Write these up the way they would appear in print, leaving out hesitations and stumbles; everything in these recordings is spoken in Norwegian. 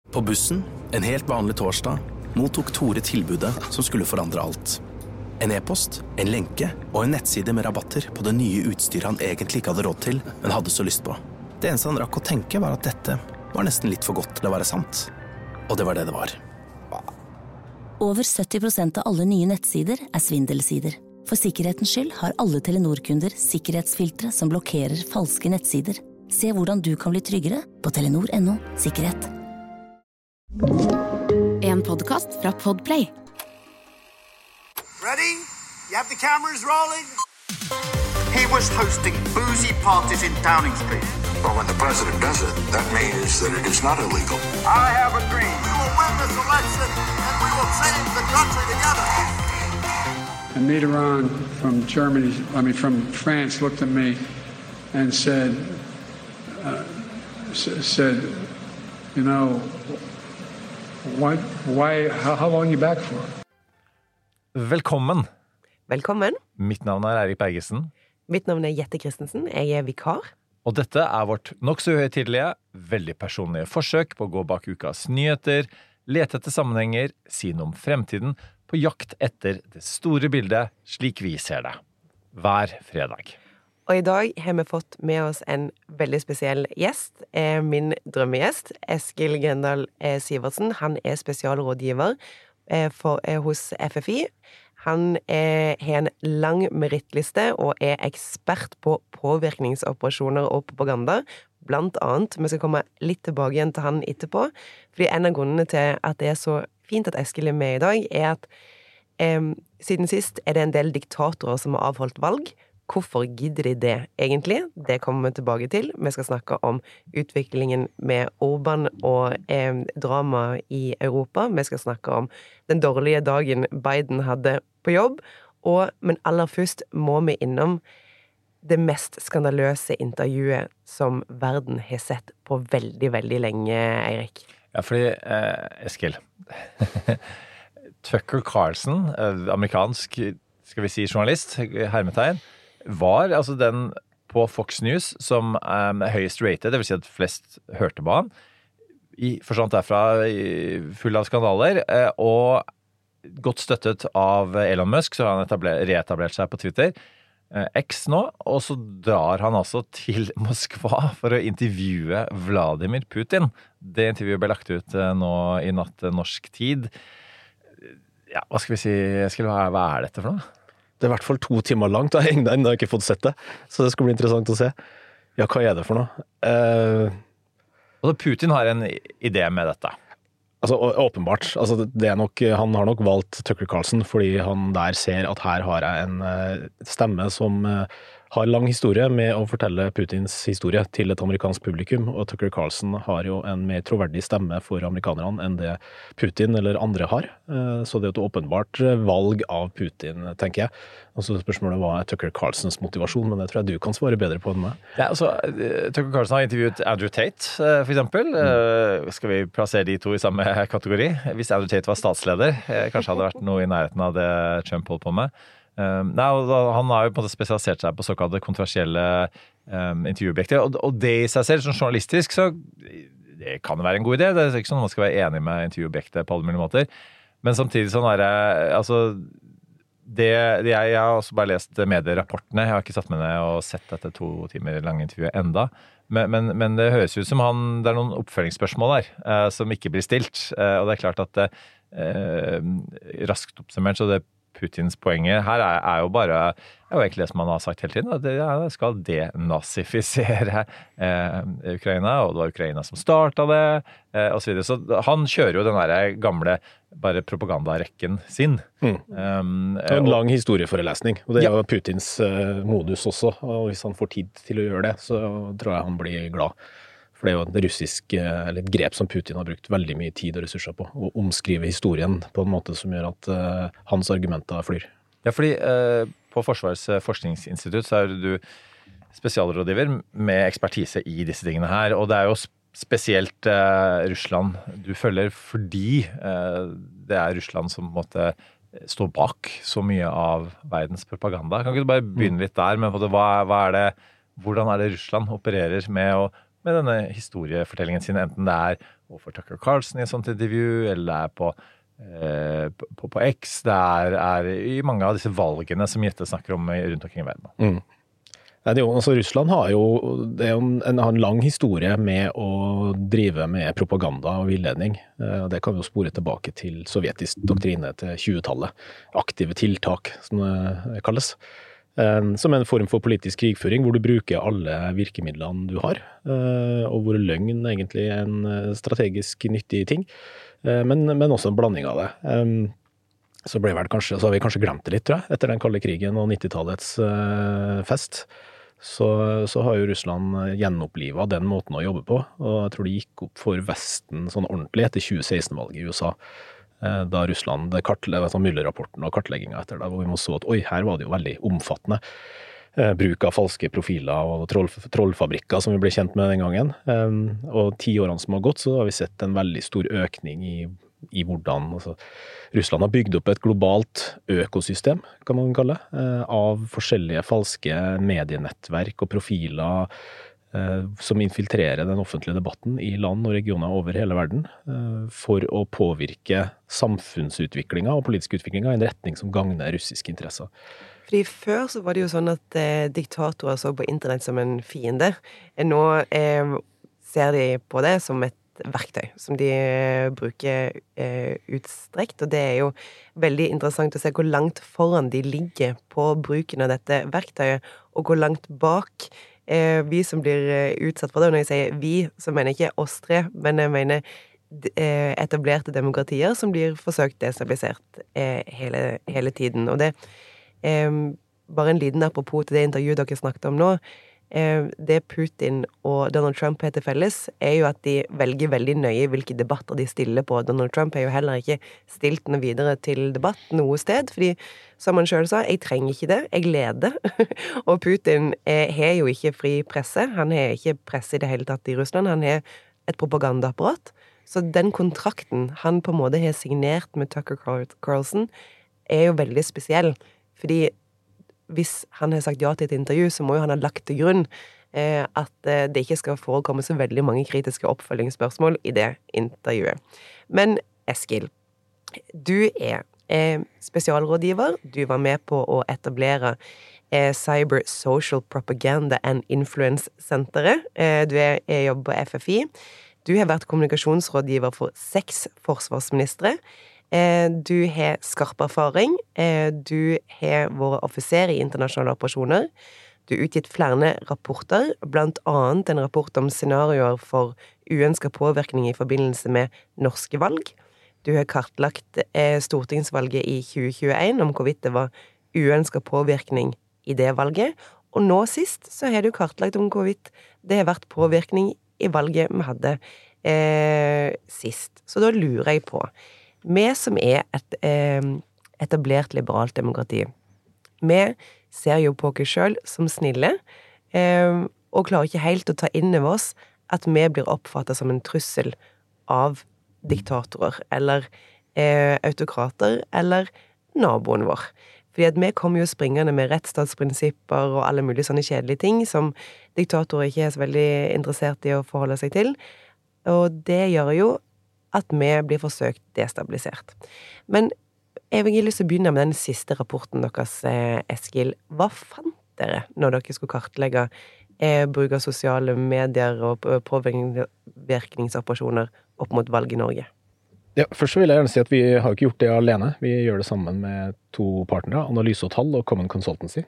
På bussen, en helt vanlig torsdag, mottok Tore tilbudet som skulle forandre alt. En e-post, en lenke og en nettside med rabatter på det nye utstyret han egentlig ikke hadde råd til, men hadde så lyst på. Det eneste han rakk å tenke var at dette var nesten litt for godt til å være sant. Og det var det det var. Over 70% av alle nye nettsider er svindelsider. For sikkerhetens skyld har alle Telenor-kunder sikkerhetsfiltre som blokkerer falske nettsider. Se hvordan du kan bli tryggere på telenor.no/sikkerhet. En podcast fra Podplay. Ready? You have the cameras rolling? He was hosting boozy parties in Downing Street. Well, when the president does it, that means that it is not illegal. I have a dream. We will win this election and we will change the country together. And Mitterrand from France looked at me and said, you know, how long are you back for? Velkommen. Velkommen. Mitt navn er Eirik Bergesen. Mitt navn er Jette Christensen. Jeg er vikar. Og dette er vårt nok så uhøytidelige, veldig personlige forsøk på å gå bak ukas nyheter, lete etter sammenhenger, si noe om fremtiden, på jakt etter det store bildet slik vi ser det. Hver fredag. Og i dag har vi fått med oss en veldig spesiell gjest. Min drømmegjest, Eskil Grøndal Sivertsen. Han er spesialrådgiver hos FFI. Han har en lang merittliste og er ekspert på påvirkningsoperasjoner og propaganda. Blant annet, vi skal komme litt tilbake igjen til han etterpå, fordi en av grunnene til at det er så fint at Eskil er med i dag, er at siden sist er det en del diktatorer som har avholdt valg. Hvorfor gidder de det egentlig? Det kommer vi tilbake til. Vi skal snakke om utviklingen med Orban og drama i Europa. Vi skal snakke om den dårlige dagen Biden hadde på jobb. Men aller først må vi innom det mest skandaløse intervjuet som verden har sett på veldig, veldig lenge, Eirik. Ja, fordi, Eskil, Tucker Carlson, amerikansk, skal vi si journalist, hermetegn, var altså den på Fox News som høyest rated, det vil si at flest hørte på han, forsvant derfra full av skandaler, og godt støttet av Elon Musk, så han reetablert seg på Twitter, X nå, og så drar han altså til Moskva for å intervjue Vladimir Putin. Det intervjuet ble lagt ut nå i natt norsk tid. Ja, hva skal vi si, Eskil, hva er dette for noe? Det er i hvert fall 2 timer langt, og jeg har ikke fått sett det. Så det skal bli interessant å se. Ja, hva er det for noe? Og Putin har en idé med dette. Altså, åpenbart. Altså, han har nok valgt Tucker Carlson, fordi han der ser at her har jeg en stemme som har lang historie med å fortelle Putins historie til et amerikansk publikum, og Tucker Carlson har jo en mer troverdig stemme for amerikanerne enn det Putin eller andre har. Så det er et åpenbart valg av Putin, tenker jeg. Og så spørsmålet hva er Tucker Carlsons motivasjon, men det tror jeg du kan svare bedre på enn meg. Ja, altså, Tucker Carlson har intervjuet Andrew Tate, for eksempel. Skal vi plassere de to i samme kategori? Hvis Andrew Tate var statsleder, kanskje hadde vært noe i nærheten av det Trump holdt på med. Han har jo på en måte spesialisert seg på såkalte kontroversielle intervjuobjekter, og det i seg selv, som journalistisk, så det kan være en god idé. Det er ikke sånn at man skal være enig med intervjuobjektet på alle mulige måter, men samtidig sånn er det, altså jeg har også bare lest medierapportene, jeg har ikke satt meg ned og sett dette 2 timer lange intervjuet enda, men det høres ut som det er noen oppfølgingsspørsmål der som ikke blir stilt, og det er klart at raskt oppsummert, så det Putins poenger her er jo bare, det er jo egentlig det som han har sagt hele tiden, at det skal denazifisere Ukraina, og det var Ukraina som startet det, og så videre. Så han kjører jo den der gamle bare propagandarekken sin. Det er en lang historieforelesning, og det er jo Putins modus også, og hvis han får tid til å gjøre det, så tror jeg han blir glad. For det er jo et russisk, eller et grep som Putin har brukt veldig mye tid og ressurser på, å omskrive historien på en måte som gjør at hans argumenter flyr. Ja, fordi på Forsvarets forskningsinstitutt så er du spesialrådgiver med ekspertise i disse tingene her, og det er jo spesielt Russland du følger fordi det er Russland som måtte stå bak så mye av verdens propaganda. Kan ikke du bare begynne litt der med hvordan er det Russland opererer med å med denne historiefortellingen sin, enten det overfor Tucker Carlson i et sånt intervju, eller det på X, det i mange av disse valgene som Jette snakker om rundt omkring i verden. Russland har det en lang historie med å drive med propaganda og villedning. Det kan vi jo spore tilbake til sovjetisk doktrine til 20-tallet. Aktive tiltak, som det kalles. Som en form for politisk krigføring, hvor du bruker alle virkemidlene du har, og hvor løgn egentlig en strategisk nyttig ting, men også en blanding av det. Så har vi kanskje glemt det litt, tror jeg, etter den kalde krigen og 90-tallets fest. Så har jo Russland gjenopplivet den måten å jobbe på, og jeg tror det gikk opp for Vesten sånn ordentlig etter 2016-valget i USA, da Russland kartlegget Mueller-rapporten og kartleggingen etter det, hvor vi så at her var det jo veldig omfattende bruk av falske profiler og trollfabrikker som vi ble kjent med den gangen. Og 10 årene som har gått, så har vi sett en veldig stor økning i hvordan Russland har bygd opp et globalt økosystem, kan man kalle det, av forskjellige falske medienettverk og profiler som infiltrerer den offentlige debatten i land og regioner over hele verden for å påvirke samfunnsutviklingen og politisk utviklingen i en retning som gagner russiske interesser. Fordi før så var det jo sånn at diktatorer så på internett som en fiende. Nå ser de på det som et verktøy som de bruker utstrekt, og det jo veldig interessant å se hvor langt foran de ligger på bruken av dette verktøyet, og hvor langt bak vi som blir utsatt for det. Og når jeg sier vi, så mener jeg ikke oss tre, men jeg mener etablerte demokratier som blir forsøkt destabilisert hele tiden. Og det bare en liten apropos til det intervjuet dere snakket om nå. Det Putin og Donald Trump heter felles, jo at de velger veldig nøye hvilke debatter de stiller på. Donald Trump jo heller ikke stilt noe videre til debatt noe sted, fordi, som han selv sa, jeg trenger ikke det, jeg leder. Og Putin har jo ikke fri presse, han har ikke presse i det hele tatt i Russland, han har et propagandaapparat. Så den kontrakten han på en måte har signert med Tucker Carlson jo veldig spesiell, fordi hvis han har sagt ja til et intervju, så må jo han ha lagt til grunn at det ikke skal forekomme så veldig mange kritiske oppfølgingsspørsmål i det intervjuet. Men Eskil, du spesialrådgiver. Du var med på å etablere Cyber Social Propaganda and Influence-senteret. Du jobber på FFI. Du har vært kommunikasjonsrådgiver for 6 forsvarsministre. Du har skarp erfaring, du har vært offiser i internasjonale operasjoner, du har utgitt flere rapporter, blant annet en rapport om scenarioer for uønsket påvirkning i forbindelse med norske valg. Du har kartlagt stortingsvalget i 2021 om hvorvidt det var uønsket påvirkning i det valget, og nå sist så har du kartlagt om hvorvidt det har vært påvirkning i valget vi hadde sist. Så da lurer jeg på, vi som et etablert liberalt demokrati, vi ser jo på oss selv som snille, og klarer ikke helt å ta inn over oss at vi blir oppfattet som en trussel av diktatorer, eller autokrater, eller naboen vår. Fordi at vi kommer jo springende med rettsstatsprinsipper og alle mulige sånne kjedelige ting som diktatorer ikke så veldig interessert i å forholde seg til, og det gjør jo at vi blir forsøkt destabilisert. Men jeg vil lyst til å begynne med den siste rapporten deres, Eskil. Hva fant dere når dere skulle kartlegge bruk av sosiale medier og påvirkningsoperasjoner opp mot valg i Norge? Ja, først vil jeg gjerne si at vi har ikke gjort det alene. Vi gjør det sammen med 2 partnere, Analyse og Tall og Common Consultancy.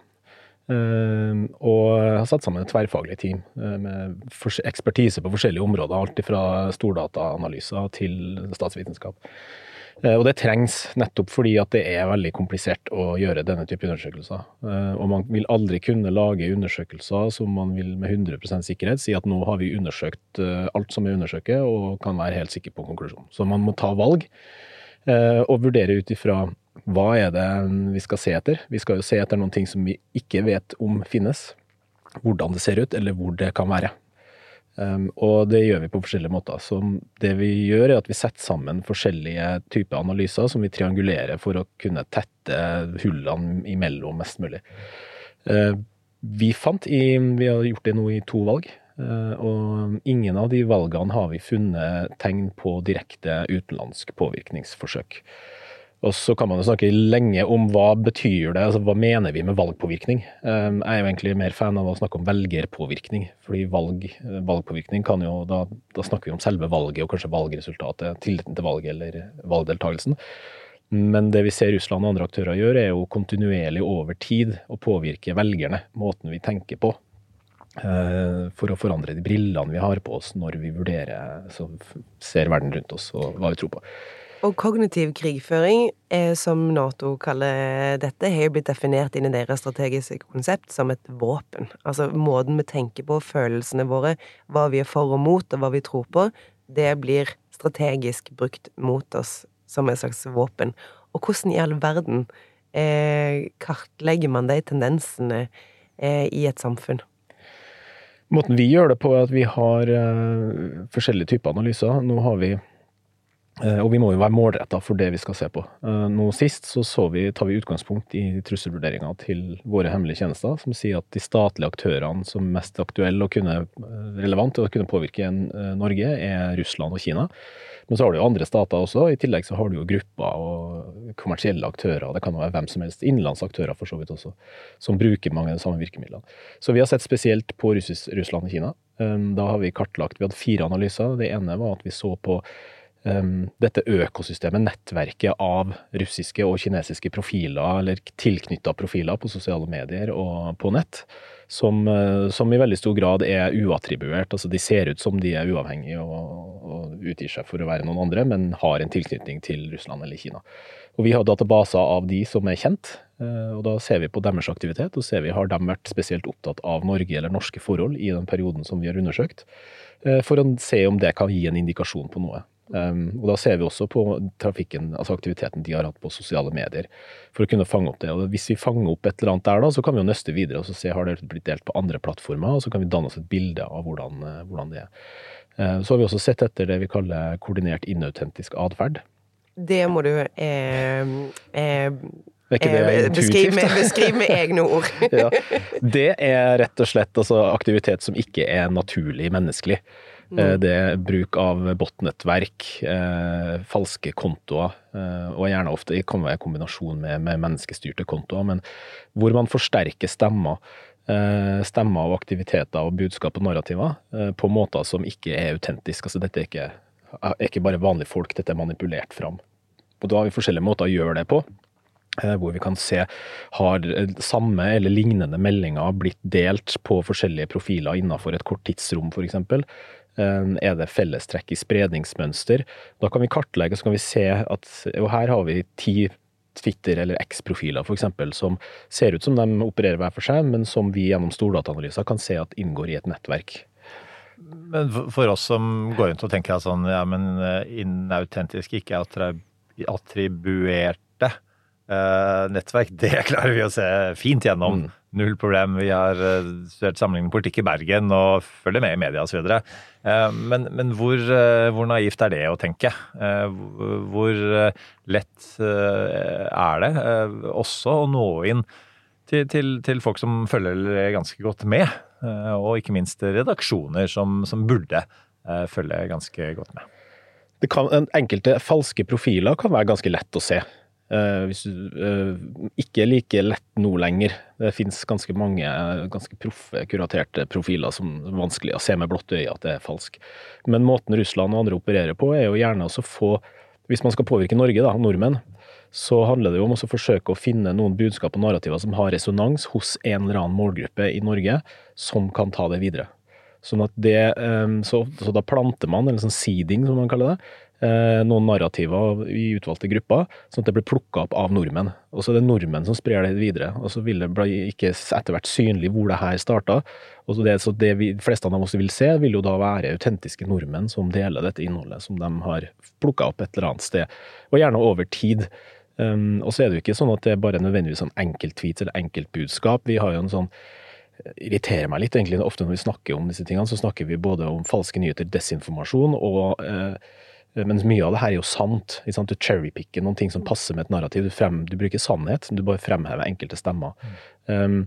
Og har satt sammen et tverrfaglig team med ekspertise på forskjellige områder, alt fra stordataanalyser til statsvitenskap. Og det trengs nettopp fordi at det veldig komplisert å gjøre denne type undersøkelser. Og man vil aldri kunne lage undersøkelser som man vil med 100% sikkerhet si at nå har vi undersøkt alt som undersøkt og kan være helt sikker på konklusjonen. Så man må ta valg og vurdere ut ifra hva det vi skal se etter. Vi skal jo se etter noen ting som vi ikke vet om finnes, hvordan det ser ut, eller hvor det kan være. Og det gjør vi på forskjellige måter. Så det vi gjør at vi setter sammen forskjellige typer analyser som vi triangulerer for å kunne tette hullene imellom mest mulig. Vi har gjort det nå i 2 valg. og ingen av de valgene har vi funnet tegn på direkte utenlandsk påvirkningsforsøk. Og så kan man jo snakke lenge om hva betyr det, altså hva mener vi med valgpåvirkning. Jeg er jo egentlig mer fan av å snakke om velgerpåvirkning, fordi valgpåvirkning kan jo, da snakker vi om selve valget og kanskje valgresultatet, tilliten til valget eller valgdeltagelsen. Men det vi ser Russland og andre aktører gjør er jo kontinuerlig over tid å påvirke velgerne, måten vi tenker på, for å forandre de brillene vi har på oss når vi vurderer, så ser verden rundt oss og hva vi tror på. Og kognitiv krigføring, som NATO kaller dette, har jo blitt definert inn i deres strategiske konsept som et våpen. Altså måten vi tenker på, følelsene våre, hva vi er for og mot, og hva vi tror på, det blir strategisk brukt mot oss som et slags våpen. Og hvordan i all verden kartlegger man de tendensene i et samfunn? Måten vi gjør det på er at vi har forskjellige typer analyser. Nå har vi og vi må jo være målrettet for det vi skal se på. Nå sist så tar vi utgangspunkt i trusselvurderinger til våre hemmelige tjenester, som sier at de statlige aktørene som er mest aktuelle og relevant til å kunne påvirke Norge er Russland og Kina. Men så har du jo andre stater også, i tillegg så har du jo grupper og kommersielle aktører, det kan jo være hvem som helst, innenlandsaktører for så vidt også, som bruker mange av de samme virkemidlene. Så vi har sett spesielt på Russland og Kina. Da har vi kartlagt, vi hadde 4 analyser. Det ene var at vi så på dette økosystemet, nettverket av russiske og kinesiske profiler eller tilknyttede profiler på sosiale medier og på nett, som i veldig stor grad er uattribuert. Altså de ser ut som de er uavhengige og utgir seg for å være noen andre, men har en tilknytning til Russland eller Kina. Og vi har databaser av de som er kjent, og da ser vi på deres aktivitet, og ser vi har de vært spesielt opptatt av Norge eller norske forhold i den perioden som vi har undersøkt, for å se om det kan gi en indikasjon på noe. Og da ser vi også på trafikken, altså aktiviteten de har hatt på sosiale medier, for å kunne fange opp det. Og hvis vi fanger opp et eller annet der da, så kan vi jo nøste videre og så se har det blitt delt på andre plattformer, og så kan vi danne oss et bilde av hvordan det er. Så har vi også sett etter det vi kaller koordinert inautentisk adferd. Det må du beskriv med egne ord. Ja. Det er rett og slett altså, aktivitet som ikke er naturlig menneskelig. Det er bruk av botnettverk, falske kontoer, og gjerne ofte kan være en kombinasjon med menneskestyrte kontoer, men hvor man forsterker stemmer og aktiviteter og budskap og narrativer på måter som ikke er autentiske. Altså dette er ikke bare vanlige folk, dette er manipulert fram. Og da har vi forskjellige måter å gjøre det på, hvor vi kan se har samme eller lignende meldinger blitt delt på forskjellige profiler innenfor et kort tidsrom for eksempel. Er det fellestrekk i spredningsmønster? Da kan vi kartlegge, så kan vi se at og her har vi 10 Twitter- eller X-profiler for eksempel, som ser ut som de opererer hver for seg, men som vi gjennom stordataanalyser kan se at inngår i et nettverk. Men for oss som går rundt og tenker at sånn, ja, men inautentisk, ikke attribuerte nettverk, det klarer vi å se fint gjennom. Null problem, vi har studert sammenlignet politikk i Bergen og følger med i media og så videre. Men hvor naivt er det å tenke? Hvor lett er det også å nå inn til folk som følger ganske godt med, og ikke minst redaksjoner som burde følge ganske godt med? Enkelte falske profiler kan være ganske lett å se. Hvis ikke like lett nå lenger. Det finnes ganske mange ganske proffe, kuraterte profiler som er vanskelig å se med blått øye at det er falsk. Men måten Russland og andre opererer på er jo gjerne også få, hvis man skal påvirke Norge, da, nordmenn, så handler det jo om å forsøke å finne noen budskap og narrativer som har resonans hos en eller annen målgruppe i Norge som kan ta det videre. Sånn at så da planter man, eller sånn seeding som man kaller det, noen narrativer i utvalgte grupper, sånn at det blir plukket opp av nordmenn. Og så er det nordmenn som sprer det videre, og så vil det bli ikke etter hvert synlig hvor det her startet. Og så det vi fleste av oss vil se, vil jo da være autentiske nordmenn som deler dette innholdet, som de har plukket opp et eller annet sted, og gjerne over tid. Og så er det jo ikke sånn at det er bare nødvendigvis sånn enkelttweet eller enkeltbudskap. Vi har jo en sånn irriterer meg litt egentlig, ofte når vi snakker om disse tingene, så snakker vi både om falske nyheter, desinformasjon og men mye av det her er jo sant. Du cherrypicker noen ting som passer med et narrativ. Du bruker sannhet, du bare fremhever enkelte stemmer.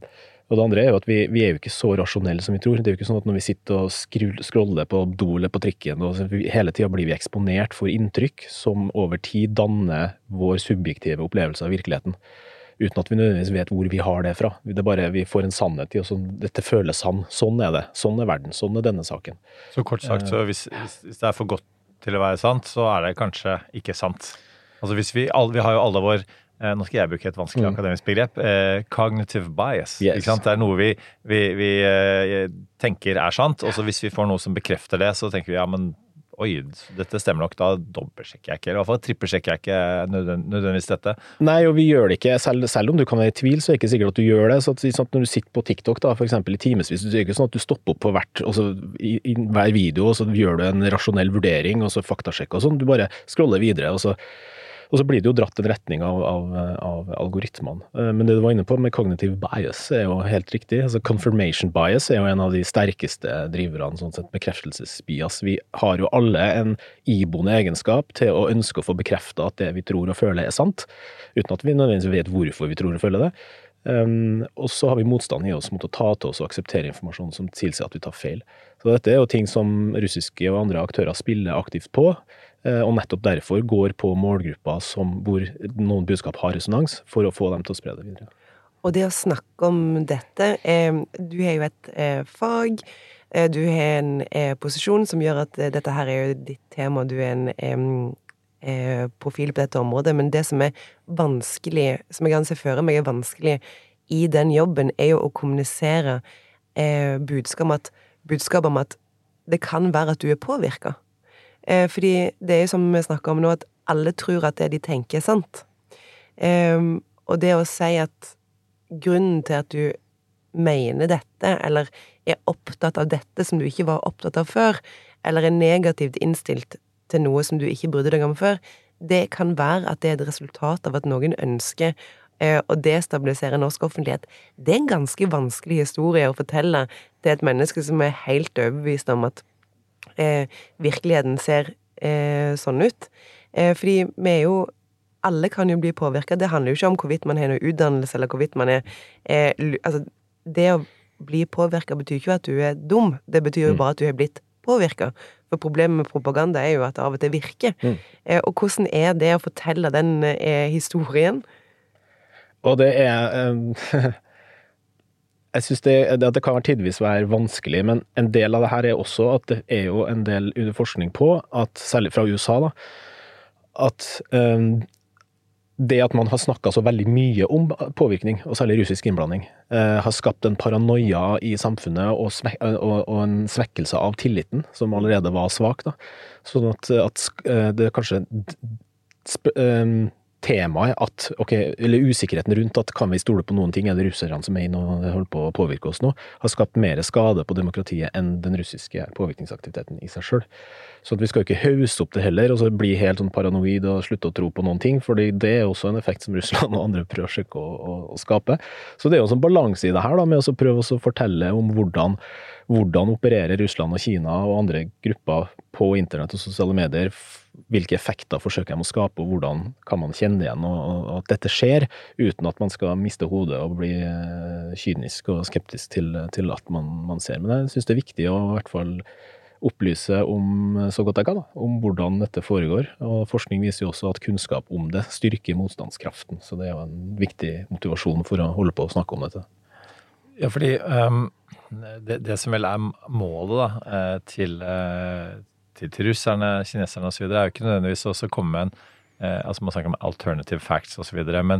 Og det andre jo at vi jo ikke så rasjonelle som vi tror. Det jo ikke sånn at når vi sitter og scroller på do eller på trikken, og hele tiden blir vi eksponert for inntrykk som over tid danner vår subjektive opplevelse av virkeligheten, uten at vi nødvendigvis vet hvor vi har det fra. Det bare, vi får en sannhet i, og dette føles sånn det. Sånn verden, sånn denne saken. Så kort sagt, så hvis det for godt til å være sant, så det kanskje ikke sant. Altså hvis vi har jo alle vår nå skal jeg bruke et vanskelig akademisk begrep, cognitive bias. Yes. Ikke sant? Det noe vi tenker sant, og så hvis vi får noe som bekrefter det, så tenker vi, ja, men oi, dette stemmer nok, da dobbeltsjekker jeg ikke, eller i hvert fall trippelsjekker jeg ikke nødvendigvis dette. Nei, og vi gjør det ikke, selv om du kan være i tvil, så det ikke sikkert at du gjør det, så at når du sitter på TikTok da, for eksempel i timesvis, så det ikke sånn at du stopper opp på i hver video, og så gjør du en rasjonell vurdering, og så faktasjekk og sånn, du bare scroller videre, og så blir det jo dratt en retning av algoritmene. Men det du var inne på med cognitive bias jo helt riktig. Altså confirmation bias jo en av de sterkeste driverne, sånn sett bekreftelsesbias. Vi har jo alle en iboende egenskap til å ønske å få bekreftet at det vi tror og føler sant, uten at vi nødvendigvis vet hvorfor vi tror og føler det. Og så har vi motstand i oss mot å ta til oss og akseptere informasjon som tilsier at vi tar feil. Så dette jo ting som russiske og andre aktører spiller aktivt på, og nettopp derfor går på målgrupper hvor noen budskap har resonans, for å få dem til å spre det videre. Og det å snakke om dette, du har jo et fag, du har en posisjon som gjør at dette her jo ditt tema, du en profil på dette området, men det som vanskelig, som jeg kan se for meg vanskelig i den jobben, jo å kommunisere budskap om at det kan være at du påvirket. Fordi det jo som vi snakker om nå, at alle tror at det de tenker sant. Og det å si at grunnen til at du mener dette, eller opptatt av dette som du ikke var opptatt av før, eller negativt innstilt til noe som du ikke brydde deg om før, det kan være at det et resultat av at noen ønsker å destabilisere norsk offentlighet. Det en ganske vanskelig historie å fortelle til et menneske som helt overbevist om at virkeligheten ser sånn ut. Fordi vi jo alle kan jo bli påvirket. Det handler jo ikke om hvorvidt man har noe utdannelse, eller hvorvidt man altså, det å bli påvirket betyr ikke at du dum. Det betyr jo bare at du har blitt påvirket. For problemet med propaganda jo at det av og til virker. Og hvordan det å fortelle den historien? Og det jeg synes det kan tidvis være vanskelig, men en del av det her også at det jo en del forskning på, at særlig fra USA da, at det at man har snakket så veldig mye om påvirkning, og særlig russisk innblanding, har skapt en paranoia i samfunnet og en svekkelse av tilliten, som allerede var svak da. Sånn at det kanskje temaet at, eller usikkerheten rundt at kan vi stole på noen ting, det russerne som inn og holder på å påvirke oss nå, har skapt mer skade på demokratiet enn den russiske påvirkningsaktiviteten i seg selv. Så vi skal jo ikke hause opp det heller, og så bli helt sånn paranoid og slutte å tro på noen ting, fordi det også en effekt som Russland og andre prøver å søke å skape. Så det jo en sånn balanse i det her da, med å prøve å fortelle om hvordan opererer Russland og Kina og andre grupper på internett og sosiale medier, hvilke effekter forsøker de å skape, og hvordan kan man kjenne igjen og at dette skjer, uten at man skal miste hodet og bli kynisk og skeptisk til at man ser. Men jeg synes det viktig å i hvert fall opplyse om så godt jeg kan, om hvordan dette foregår. Og forskning viser jo også at kunnskap om det styrker motstandskraften, så det jo en viktig motivasjon for å holde på å snakke om dette. Ja, fordi det som vel målet da, til russerne, kineserne og så videre, jo ikke nødvendigvis også komme med altså man snakker om alternative facts og så videre, men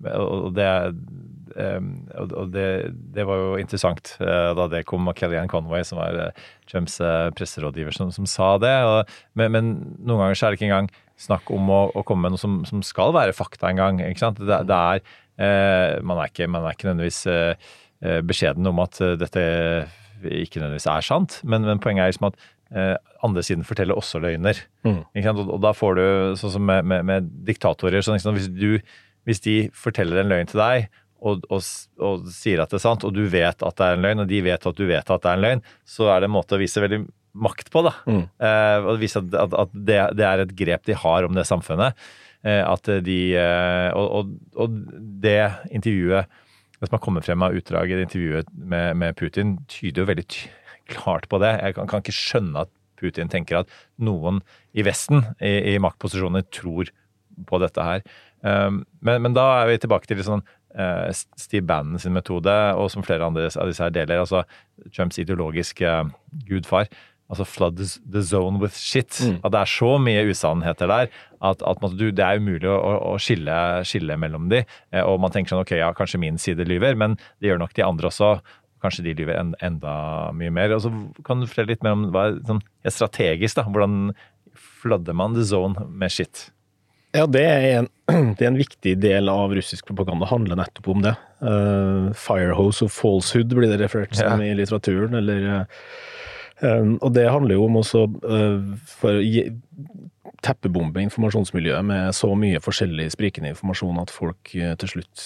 det var jo interessant da det kom Kellyanne Conway, som var Trumps presserådgiver, som sa det, men noen ganger så det ikke engang snakk om å komme med noe som skal være fakta en gang, ikke sant? Man ikke nødvendigvis beskjeden om at dette ikke nødvendigvis sant, men poenget liksom at andre siden forteller også løgner. Ikke sant? Og da får du, sånn som med diktatorer, sånn, hvis de forteller en løgn til deg, og sier at det sant, og du vet at det en løgn, og de vet at du vet at det en løgn, så det en måte å vise veldig makt på, da. Og vise at det et grep de har om det samfunnet. At og det intervjuet det som har kommet frem av utdrag i intervjuet med Putin, tyder jo veldig klart på det. Jeg kan ikke skjønne at Putin tenker at noen i Vesten, i maktposisjoner, tror på dette her. Men da vi tilbake til sånn Steve Bannon sin metode, og som flere andre av disse her deler, altså Trumps ideologiske gudfar, altså flood the zone with shit. At det så mye usannheter der, at det umulig å skille mellom de, og man tenker sånn, ok, ja, kanskje min side lyver, men det gjør nok de andre også. Kanskje de lyver enda mye mer. Og så kan du fortelle litt mer om hva sånn, strategisk, da. Hvordan flooder man the zone med shit? Ja, det er en viktig del av russisk propaganda, handler nettopp om det. Firehose of falsehood blir det referert som i litteraturen, eller... og det handler jo om også for å teppebombe informasjonsmiljøet med så mye forskjellig sprikende informasjon at folk til slutt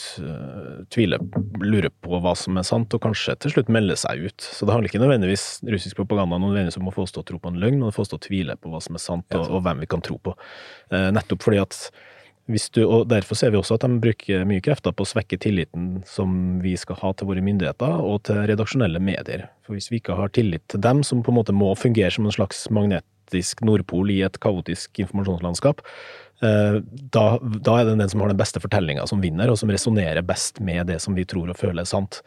lurer på hva som sant, og kanskje til slutt melder seg ut. Så det handler ikke nødvendigvis russisk propaganda nødvendigvis om å få oss til å tro på en løgn, men å få oss til å tvile på hva som sant, og hvem vi kan tro på. Nettopp fordi at og derfor ser vi også at de bruker mye krefter på å svekke tilliten som vi skal ha til våre myndigheter og til redaksjonelle medier. For hvis vi ikke har tillit til dem, som på en måte må fungere som en slags magnetisk nordpol i et kaotisk informasjonslandskap, da er det den som har den beste fortellingen som vinner, og som resonerer best med det som vi tror og føler sant.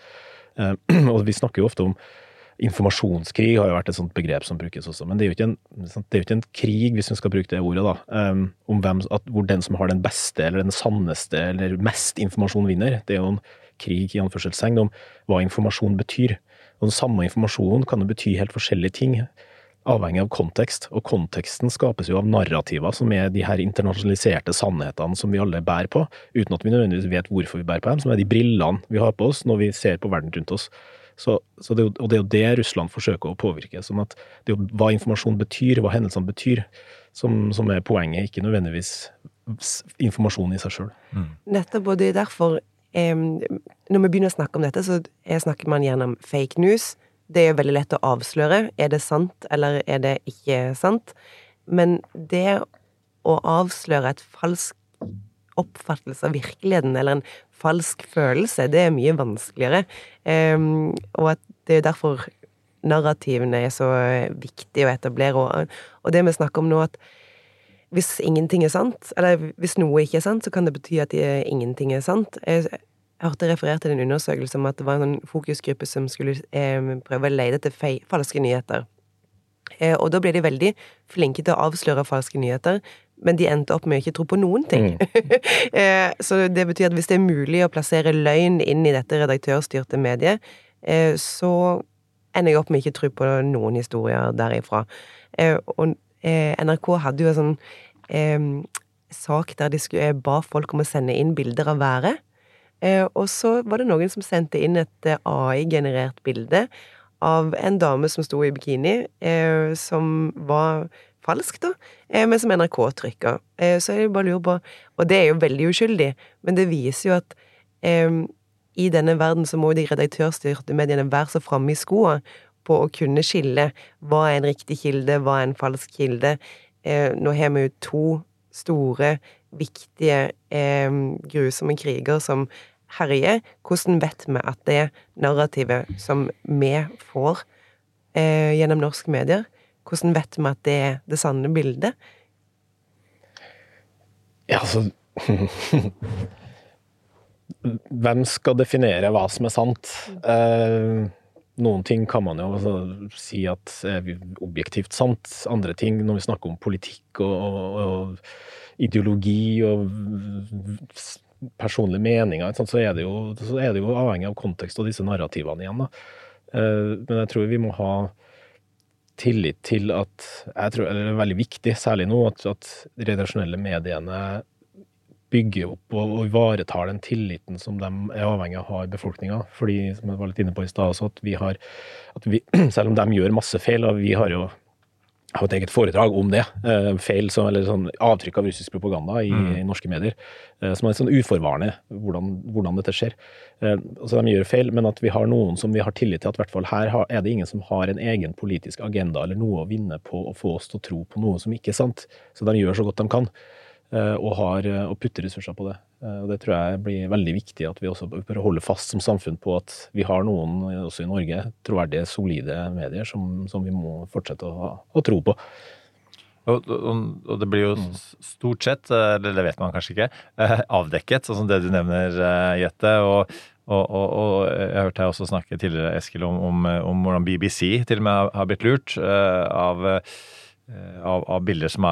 Og vi snakker jo ofte om informasjonskrig har jo vært et sånt begrep som brukes også, men det er jo ikke en krig, hvis vi skal bruke det ordet da, om hvor den som har den beste, eller den sanneste, eller mest informasjon vinner. Det er jo en krig i anførselstegn om hva informasjon betyr. Og den samme informasjonen kan jo bety helt forskjellige ting, avhengig av kontekst, og konteksten skapes jo av narrativer, som er de her internasjonaliserte sannhetene som vi alle bærer på, uten at vi nødvendigvis vet hvorfor vi bærer på dem, som er de brillene vi har på oss når vi ser på verden rundt oss. Og det er jo det Russland forsøker å påvirke, sånn at det er jo hva informasjon betyr, hva hendelsene betyr, som er poenget, ikke nødvendigvis informasjon i seg selv. Nettopp, og det er derfor, når vi begynner å snakke om dette, så snakker man gjerne om fake news. Det er veldig lett å avsløre. Er det sant, eller er det ikke sant? Men det å avsløre et falsk oppfattelse av virkeligheten, eller en falsk følelse, det er mye vanskeligere. Og at det er derfor narrativene er så viktige å etablere. Og det vi snakker om nå, at hvis ingenting er sant, eller hvis noe ikke er sant, så kan det bety at ingenting er sant. Jeg hørte referert til en undersøkelse om at det var en fokusgruppe som skulle prøve å lede til falske nyheter. Og da ble de veldig flinke til å avsløre falske nyheter, men de endte opp med å ikke tro på noen ting. Så det betyr at hvis det er mulig å plassere løgn inn i dette redaktørstyrte mediet, så ender jeg opp med å ikke tro på noen historier derifra. Og NRK hadde jo en sånn sak der de ba folk om å sende inn bilder av været, og så var det noen som sendte inn et AI-generert bilde av en dame som sto i bikini, som var falsk da, men som NRK trykker. Så jeg bare lurer på, og det er jo veldig uskyldig, men det viser jo at i denne verden så må de redaktørstyrte mediene være så fremme i skoene på å kunne skille hva er en riktig kilde, hva er en falsk kilde. Nå har vi jo 2 store, viktige, grusomme kriger som herjer. Hvordan vet vi at det narrativet som vi får gjennom norske medier, hvordan vet vi at det er det sanne bildet? Ja, altså hvem skal definere hva som er sant? Noen ting kan man jo si at er objektivt sant. Andre ting, når vi snakker om politikk og ideologi og personlige meninger, så er det jo avhengig av kontekst og disse narrativene igjen. Da. Men jeg tror vi må ha tillit til at, jeg tror det er veldig viktig, særlig nå, at redaksjonelle mediene bygger opp og ivaretar den tilliten som de er avhengig av å ha i befolkningen. Fordi, som jeg var litt inne på i sted også, at vi, selv om de gjør masse feil, og vi har jo et eget foredrag om det, feil eller sånn avtrykk av russisk propaganda i norske medier, som er sånn uforvarende hvordan dette skjer. Så de gjør feil, men at vi har noen som vi har tillit til, at i hvert fall her er det ingen som har en egen politisk agenda eller noe å vinne på å få oss til å tro på noe som ikke er sant. Så de gjør så godt de kan, og putter ressurser på det. Og det tror jeg blir veldig viktig at vi også bør holde fast som samfunn på at vi har noen, også i Norge, troverdige, solide medier som vi må fortsette å tro på. Og det blir jo stort sett, eller det vet man kanskje ikke, avdekket, sånn som det du nevner, Jette, og jeg hørte deg også snakke tidligere, Eskil, om hvordan BBC til og med har blitt lurt av bilder som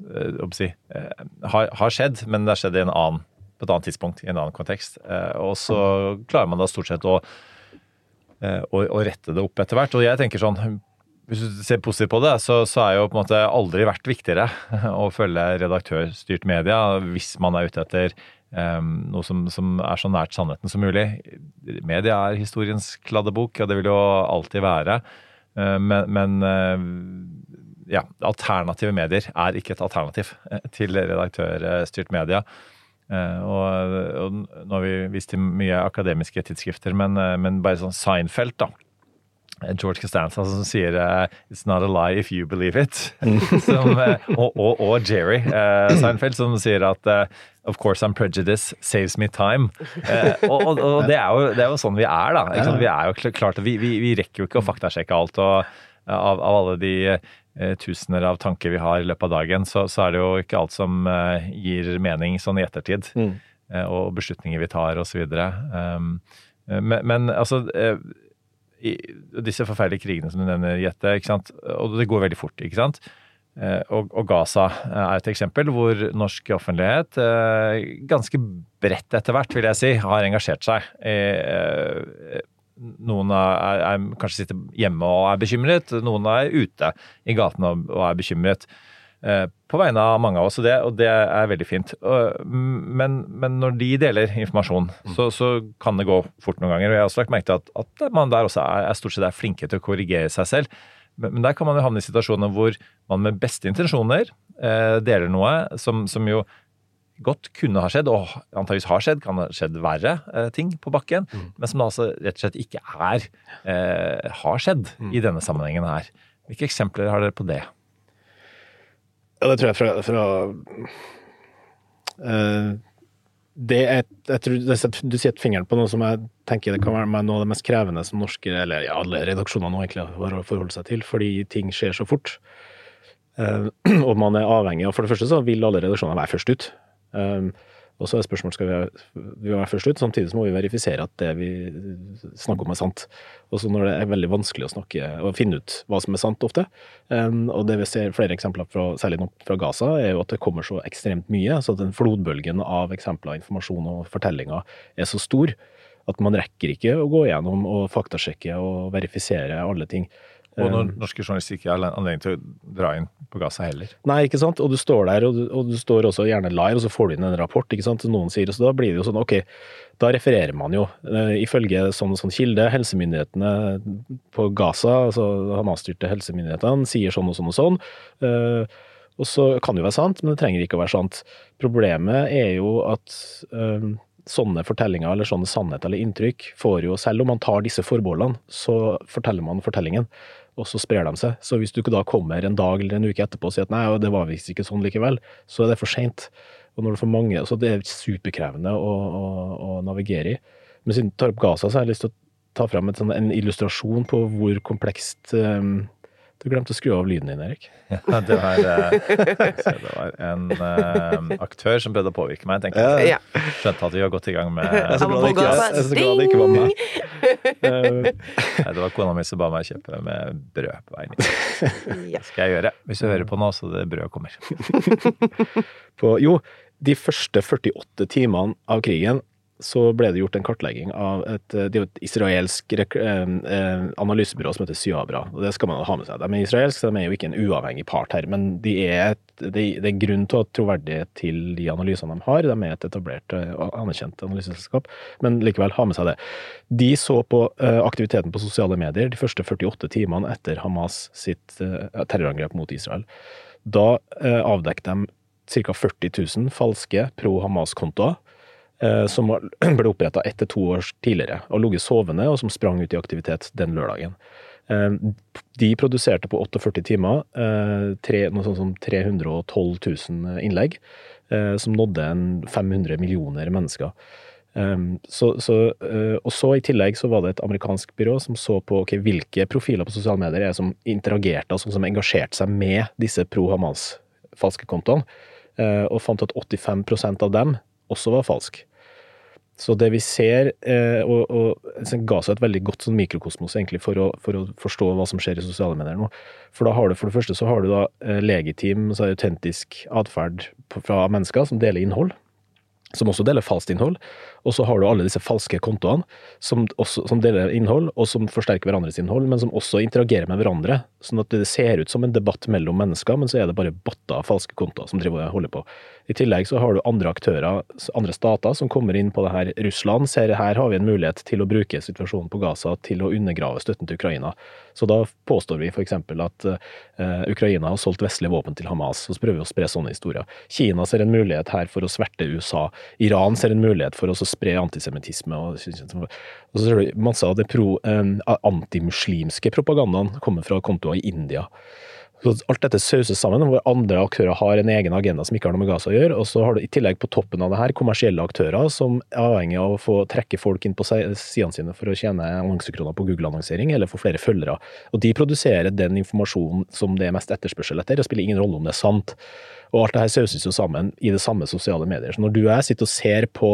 har skjedd, men det har skjedd på et annet tidspunkt, i en annen kontekst. Og så klarer man da stort sett å rette det opp etter hvert. Og jeg tenker sånn, hvis du ser positivt på det, så jo på en måte aldri vært viktigere å følge redaktørstyrt media hvis man ute etter noe som så nært sannheten som mulig. Media historiens kladdebok, og det vil jo alltid være. Men alternative medier ikke et alternativ til redaktørstyrt media. Og nå har vi vist til mye akademiske tidsskrifter, men bare sånn Seinfeld da, George Costanza som sier it's not a lie if you believe it og Jerry Seinfeld som sier at of course I'm prejudice saves me time og det jo sånn vi da ikke sant? Vi jo klart vi rekker jo ikke å faktasjekke alt og av alle de tusener av tanker vi har i løpet av dagen så det jo ikke alt som gir mening sånn i ettertid og beslutninger vi tar og så videre men altså disse forferdelige krigene som du nevner, Jette, ikke sant? Og det går veldig fort, ikke sant? Og Gaza et eksempel hvor norsk offentlighet ganske bredt etter hvert, vil jeg si, har engasjert seg. Noen kanskje sitter hjemme og bekymret, noen ute i gaten og bekymret. På vegne av mange av oss, og det veldig fint. Men når de deler informasjon, så kan det gå fort noen ganger. Og jeg har også lagt merke til at man der også stort sett flinke til å korrigere seg selv. Men der kan man jo havne i situasjoner hvor man med beste intensjoner deler noe som jo godt kunne ha skjedd, og antageligvis har skjedd, kan ha skjedd verre ting på bakken, men som da altså rett og slett ikke har skjedd i denne sammenhengen her. Hvilke eksempler har dere på det? Ja, det tror jeg fra jeg tror du setter fingeren på noe som jeg tenker det kan være noe av det mest krevende som norske, eller alle redaksjoner nå egentlig har å forholde seg til, fordi ting skjer så fort. Og man avhengig av, for det første så vil alle redaksjoner være først ut. Og så spørsmålet skal vi være først ut, samtidig så må vi verifisere at det vi snakker om sant. Og så når det veldig vanskelig å snakke og finne ut hva som sant ofte, og det vi ser flere eksempler særlig fra Gaza, jo at det kommer så ekstremt mye, så at den flodbølgen av eksempler, informasjon og fortellinger så stor, at man rekker ikke å gå gjennom og faktasjekke og verifisere alle ting. Og når norske journalister ikke har anledning til å dra inn på Gaza heller. Nei, ikke sant? Og du står der, og du står også gjerne live, og så får du inn en rapport, ikke sant? Noen sier, så da blir det jo sånn, ok, da refererer man jo. Ifølge sånn kilde, helsemyndighetene på Gaza, altså Hamas-styrte helsemyndighetene, sier sånn og sånn og sånn. Og så kan det jo være sant, men det trenger ikke å være sant. Problemet jo at sånne fortellinger, eller sånne sannhet eller inntrykk, får jo, selv om man tar disse forbeholdene, så forteller man fortellingen, og så sprer de seg. Så hvis du ikke da kommer en dag eller en uke etterpå og sier at nei, det var visst ikke sånn likevel, så det for sent. Og når du får mange, så det superkrevende å navigere i. Men siden du tar opp Gaza, så har jeg lyst til å ta frem en illustrasjon på hvor komplekst Du glemte å skru av lyden din, Erik. Ja, det var en aktør som prøvde å påvirke meg, tenker jeg. Ja. Skjønte at vi har gått i gang med... Jeg er så glad det ikke var meg. Nei, det var kona mi som ba meg kjøpe med brød på veien. Det skal jeg gjøre, hvis du hører på nå, så det brød kommer. De første 48 timene av krigen, så ble det gjort en kartlegging av et israelsk analysebyrå som heter Syabra, og det skal man ha med seg. De israelske, de jo ikke en uavhengig part her, men det grunn til å ha troverdighet til de analysene de har. De et etablert og anerkjent analyseselskap, men likevel ha med seg det. De så på aktiviteten på sosiale medier de første 48 timene etter Hamas sitt terrorangrep mot Israel. Da avdekket de ca. 40 000 falske pro-Hamas-kontoer, som ble opprettet 1 til 2 år tidligere, og lå sovende, og som sprang ut i aktivitet den lørdagen. De produserte på 48 timer noe sånt som 312 000 innlegg, som nådde 500 millioner mennesker. Og så i tillegg så var det et amerikansk byrå som så på hvilke profiler på sosiale medier som interagerte, altså som engasjerte seg med disse pro-Hamas falske kontoene, og fant at 85% av dem også var falsk. Så det vi ser, og ga seg et veldig godt sånn mikrokosmos egentlig for å forstå hva som skjer i sosiale medier nå. For da har du, for det første så har du da legitim, så autentisk adferd fra mennesker som deler innhold, som også deler falskt innhold, og så har du alle disse falske kontoene som deler innhold, og som forsterker hverandres innhold, men som også interagerer med hverandre, sånn at det ser ut som en debatt mellom mennesker, men så er det bare botter av falske kontoer som driver og holder på. I tillegg så har du andre aktører, andre stater som kommer inn på det her. Russland ser her har vi en mulighet til å bruke situasjonen på Gaza til å undergrave støtten til Ukraina. Så da påstår vi for eksempel at Ukraina har solgt vestlige våpen til Hamas, og så prøver vi å spre sånne historier. Kina ser en mulighet her for å sverte USA. Iran ser en mulighet for å spre antisemittisme, og så ser du masse av det antimuslimske propagandaen kommer fra kontoer i India. Så alt dette sauses sammen, hvor andre aktører har en egen agenda som ikke har noe med Gaza å gjøre, og så har du i tillegg på toppen av det her kommersielle aktører som er avhengig av å få trekke folk inn på sidene sine for å tjene annonsekroner på Google-annonsering, eller få flere følgere. Og de produserer den informasjonen som det er mest etterspørsel etter, og spiller ingen rolle om det er sant. Og alt det her sauses jo sammen i det samme sosiale medier. Så når du og jeg sitter og ser på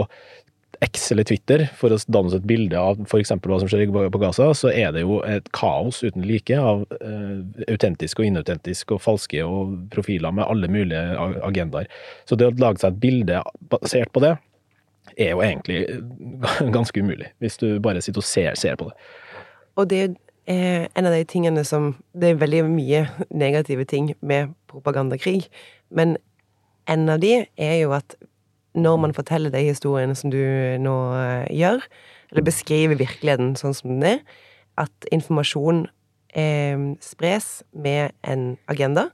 X eller Twitter for å danne oss et bilde av for eksempel hva som skjer på Gaza, så er det jo et kaos uten like av autentisk og inautentisk og falske og profiler med alle mulige agendaer. Så det å lage seg et bilde basert på det er jo egentlig ganske umulig, hvis du bare sitter og ser på det. Og det er en av de tingene som, det er veldig mye negative ting med propagandakrig, men en av de er jo at når man forteller de historiene som du nå gjør, eller beskriver virkeligheten sånn som den er, at informasjon spres med en agenda,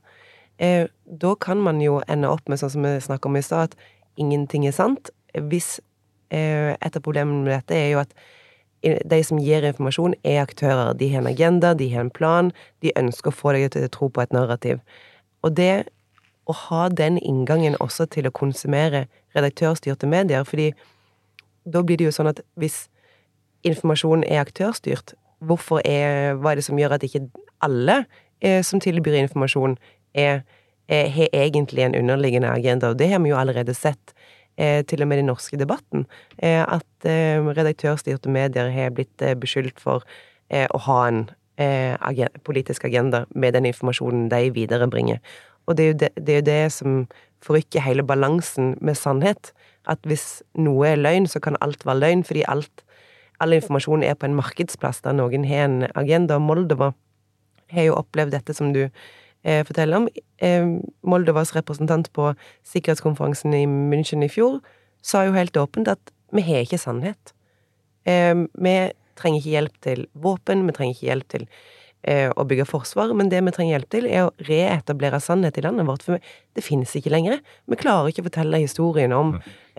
da kan man jo ende opp med, sånn som vi snakket om i stad, at ingenting er sant. Hvis et av problemene med dette er jo at de som gir informasjon er aktører. De har en agenda, de har en plan, de ønsker å få deg til å tro på et narrativ. Og det å ha den inngangen også til å konsumere redaktørstyrte medier, fordi da blir det jo sånn at hvis informasjonen er aktørstyrt, hva er det som gjør at ikke alle som tilbyr informasjon har egentlig en underliggende agenda, og det har vi jo allerede sett til og med i den norske debatten, at redaktørstyrte medier har blitt beskyldt for å ha en politisk agenda med den informasjonen de viderebringer. Og det er jo det som forrykker hele balansen med sannhet, at hvis noe er løgn, så kan alt være løgn, fordi all informasjon er på en markedsplass der noen har en agenda. Moldova har jo opplevd dette som du forteller om. Moldovas representant på sikkerhetskonferansen i München i fjor sa jo helt åpent at vi har ikke sannhet. Vi trenger ikke hjelp til våpen, vi trenger ikke hjelp til å bygge forsvar, men det vi trenger hjelp til er å reetablere sannhet i landet vårt, for det finnes ikke lenger. Vi klarer ikke å fortelle historien om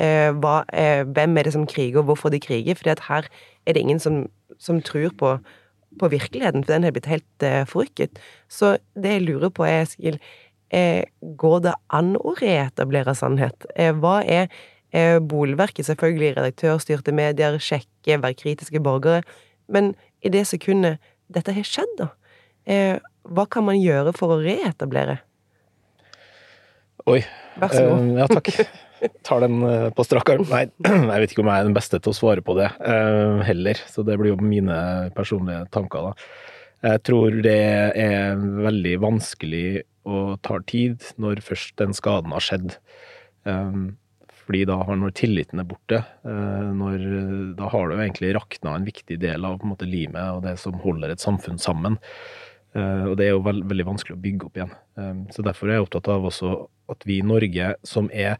hvem er det som kriger, og hvorfor de kriger, fordi at her er det ingen som tror på virkeligheten, for den har blitt helt forrykket. Så det jeg lurer på er, Eskil, går det an å reetablere sannhet? Hva er bolverket? Selvfølgelig redaktørstyrte medier, sjekke, være kritiske borgere, men i det sekundet dette har skjedd da. Hva kan man gjøre for å reetablere? Oi. Vær så god. Ja, takk. Tar den på strak arm. Nei, jeg vet ikke om jeg er den beste til å svare på det heller, så det blir jo mine personlige tanker da. Jeg tror det er veldig vanskelig og tar tid når først den skaden har skjedd. Fordi når tilliten er borte, da har du egentlig raknet en viktig del av på en måte limet og det som holder et samfunn sammen. Og det er jo veldig vanskelig å bygge opp igjen. Så derfor er jeg opptatt av også at vi i Norge, som er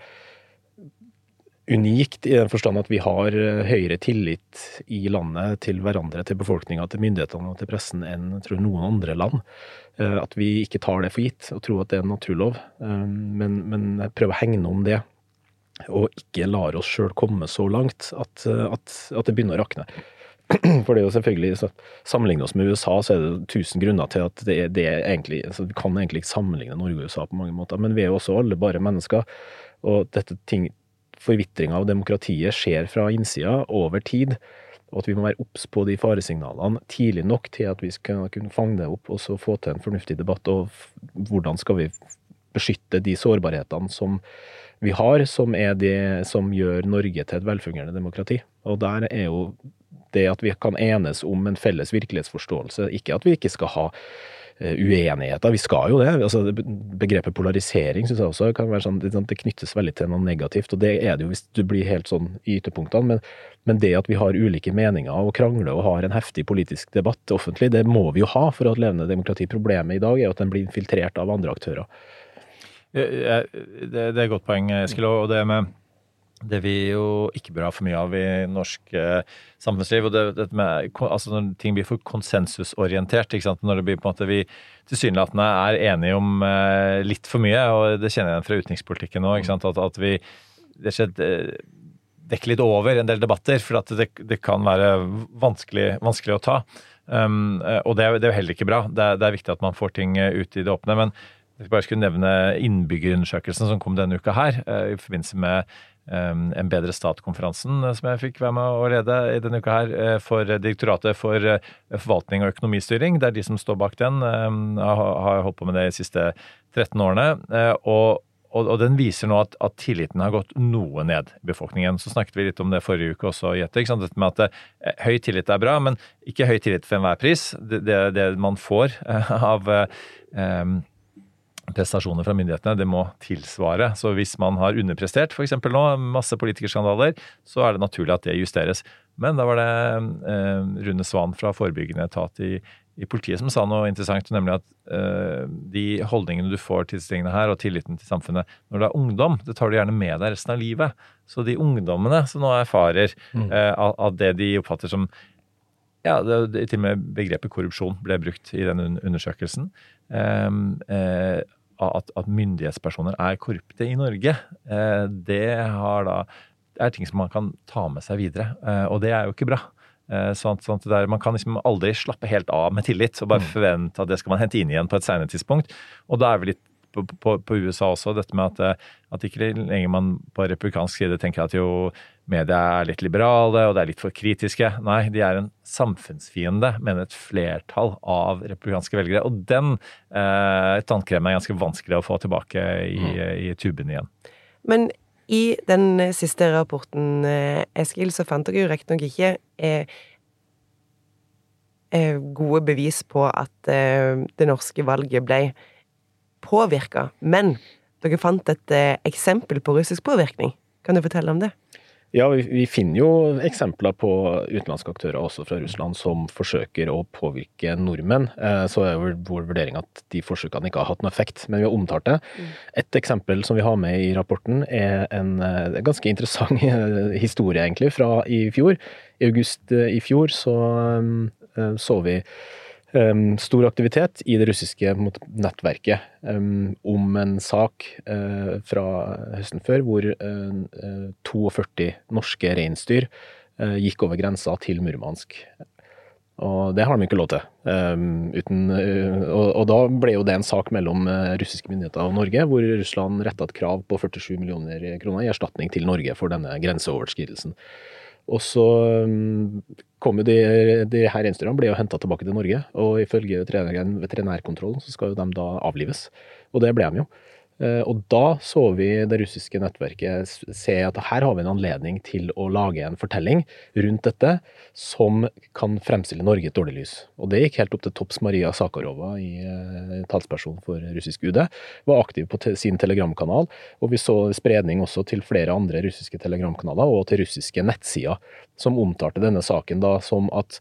unikt i den forstand at vi har høyere tillit i landet til hverandre, til befolkningen, til myndighetene og til pressen enn tror jeg, noen andre land, at vi ikke tar det for gitt og tror at det er en naturlov, men jeg prøver å hegne om det og ikke lar oss selv komme så langt at det begynner å rakne. For det er jo selvfølgelig, så sammenlignet oss med USA, så det 1000 grunner til at det egentlig, altså vi kan egentlig ikke sammenligne Norge og USA på mange måter, men vi jo også alle bare mennesker, og forvittringen av demokratiet skjer fra innsida over tid, og at vi må være obs på de faresignalene tidlig nok til at vi skal kunne fange det opp og så få til en fornuftig debatt, og hvordan skal vi beskytte de sårbarhetene som vi har, som det som gjør Norge til et velfungerende demokrati. Og der jo det at vi kan enes om en felles virkelighetsforståelse, ikke at vi ikke skal ha uenigheter, vi skal jo det. Altså, begrepet polarisering synes jeg også kan være sånn, det knyttes veldig til noe negativt, og det det jo hvis du blir helt sånn i ytterpunktene, men det at vi har ulike meninger og krangler og har en heftig politisk debatt offentlig, det må vi jo ha for at levende demokrati. Problemet i dag at den blir infiltrert av andre aktører. Det et godt poeng, Eskil, og det vi jo ikke bør ha for mye av i norsk samfunnsliv, og det med, altså når ting blir for konsensusorientert, ikke sant? Når det blir på en måte vi tilsynelatende enige om litt for mye, og det kjenner jeg igjen fra utenrikspolitikken nå, ikke sant? At vi dekker litt over en del debatter, for at det kan være vanskelig å ta, og det jo heller ikke bra. Det viktig at man får ting ut i det åpne, men jeg bare skulle nevne innbyggerundersøkelsen som kom denne uka her, i forbindelse med en bedre stat-konferansen som jeg fikk være med å lede i denne uka her for Direktoratet for forvaltning og økonomistyring. Det de som står bak den, har holdt på med det de siste 13 årene, og den viser nå at tilliten har gått noe ned i befolkningen. Så snakket vi litt om det forrige uke også, Jette, ikke sant? Dette med at høy tillit bra, men ikke høy tillit for enhver pris. Det man får av prestasjoner fra myndighetene, det må tilsvare. Så hvis man har underprestert, for eksempel nå, masse politikerskandaler, så det naturlig at det justeres. Men da var det Rune Svan fra forebyggende etat i politiet som sa noe interessant, nemlig at de holdningene du får til disse tingene her, og tilliten til samfunnet, når det ungdom, det tar du gjerne med deg resten av livet. Så de ungdommene som nå erfarer av det de oppfatter som til og med begrepet korrupsjon ble brukt i den undersøkelsen, at myndighetspersoner korrupte i Norge, det ting som man kan ta med seg videre, og det jo ikke bra. Sånn at man kan liksom aldri slappe helt av med tillit, og bare forvente at det skal man hente inn igjen på et senere tidspunkt, og da vi litt på USA også, dette med at ikke lenger man på republikansk side tenker at jo media litt liberale, og det litt for kritiske. Nei, de en samfunnsfiende, mener et flertall av republikanske velgere, og den tannkremen ganske vanskelig å få tilbake i tuben igjen. Men i den siste rapporten, Eskil, så fant dere jo rett nok ikke gode bevis på at det norske valget ble påvirket, men dere fant et eksempel på russisk påvirkning. Kan du fortelle om det? Ja, vi finner jo eksempler på utenlandske aktører også fra Russland som forsøker å påvirke nordmenn. Så jo vår vurdering at de forsøkene ikke har hatt noen effekt, men vi har omtalt det. Et eksempel som vi har med i rapporten en ganske interessant historie egentlig fra i fjor. I august i fjor så vi stor aktivitet i det russiske nettverket om en sak fra høsten før hvor 42 norske reinsdyr gikk over grensa til Murmansk. Og det har de ikke lov til. Og da ble jo det en sak mellom russiske myndigheter og Norge, hvor Russland rettet et krav på 47 millioner kroner i erstatning til Norge for denne grenseoverskridelsen. Og så kom jo de her reinsdyrene ble jo hentet tilbake til Norge, og ifølge veterinærkontrollen så skal jo de da avlives, og det ble de jo. Og da så vi det russiske nettverket se at her har vi en anledning til å lage en fortelling rundt dette som kan fremstille Norge et dårlig lys. Og det gikk helt opp til topps. Maria Sakharova, talsperson for russisk UD, var aktiv på sin telegramkanal, og vi så spredning også til flere andre russiske telegramkanaler og til russiske nettsider som omtalte denne saken da som at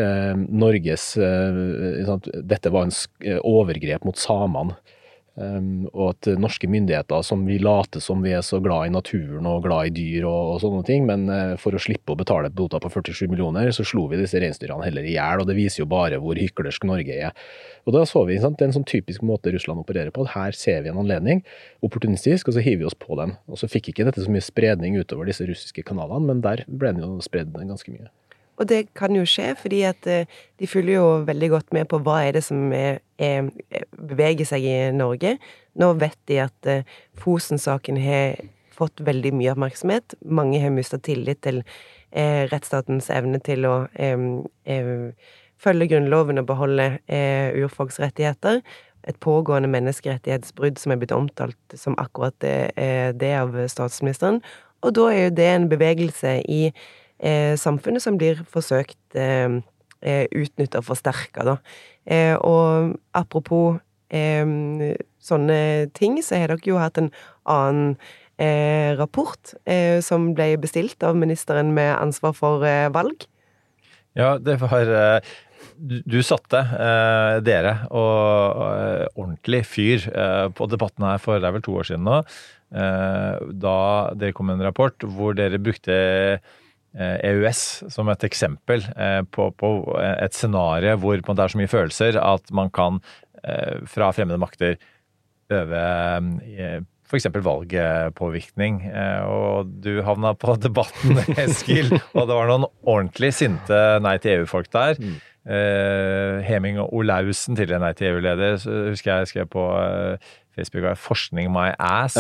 dette var en overgrep mot samene. Og at norske myndigheter som vi later som vi så glad i naturen og glad i dyr og sånne ting, men for å slippe å betale bota på 47 millioner så slo vi disse reinsdyrene heller i hjel, og det viser jo bare hvor hyklersk Norge Og da så vi det en sånn typisk måte Russland opererer på, at her ser vi en anledning opportunistisk, og så hiver vi oss på den, og så fikk ikke dette så mye spredning utover disse russiske kanalene, men der ble det jo spredd ganske mye. Og det kan jo skje, fordi at de følger jo veldig godt med på hva det som beveger seg i Norge. Nå vet de at Fosen-saken har fått veldig mye oppmerksomhet. Mange har mistet tillit til rettsstatens evne til å følge grunnloven og beholde urfolks rettigheter. Et pågående menneskerettighetsbrudd som blitt omtalt som akkurat det av statsministeren. Og da jo det en bevegelse i samfunnet som blir forsøkt utnyttet og forsterket, da. Og apropos sånne ting, så har dere jo hatt en annen rapport som ble bestilt av ministeren med ansvar for valg. Ja, det var... Du satte dere og ordentlig fyr på debatten her for det vel 2 år siden nå, da dere kom med en rapport hvor dere brukte EØS som et eksempel på et scenario hvor det så mye følelser at man kan fra fremmede makter øve for eksempel valgpåvirkning, og du havna på debatten, Eskil, og det var noen ordentlig sinte nei til EU-folk der. Heming og Olausen, tidligere nei til EU-leder, så husker jeg skrev på Facebook, forskning my ass.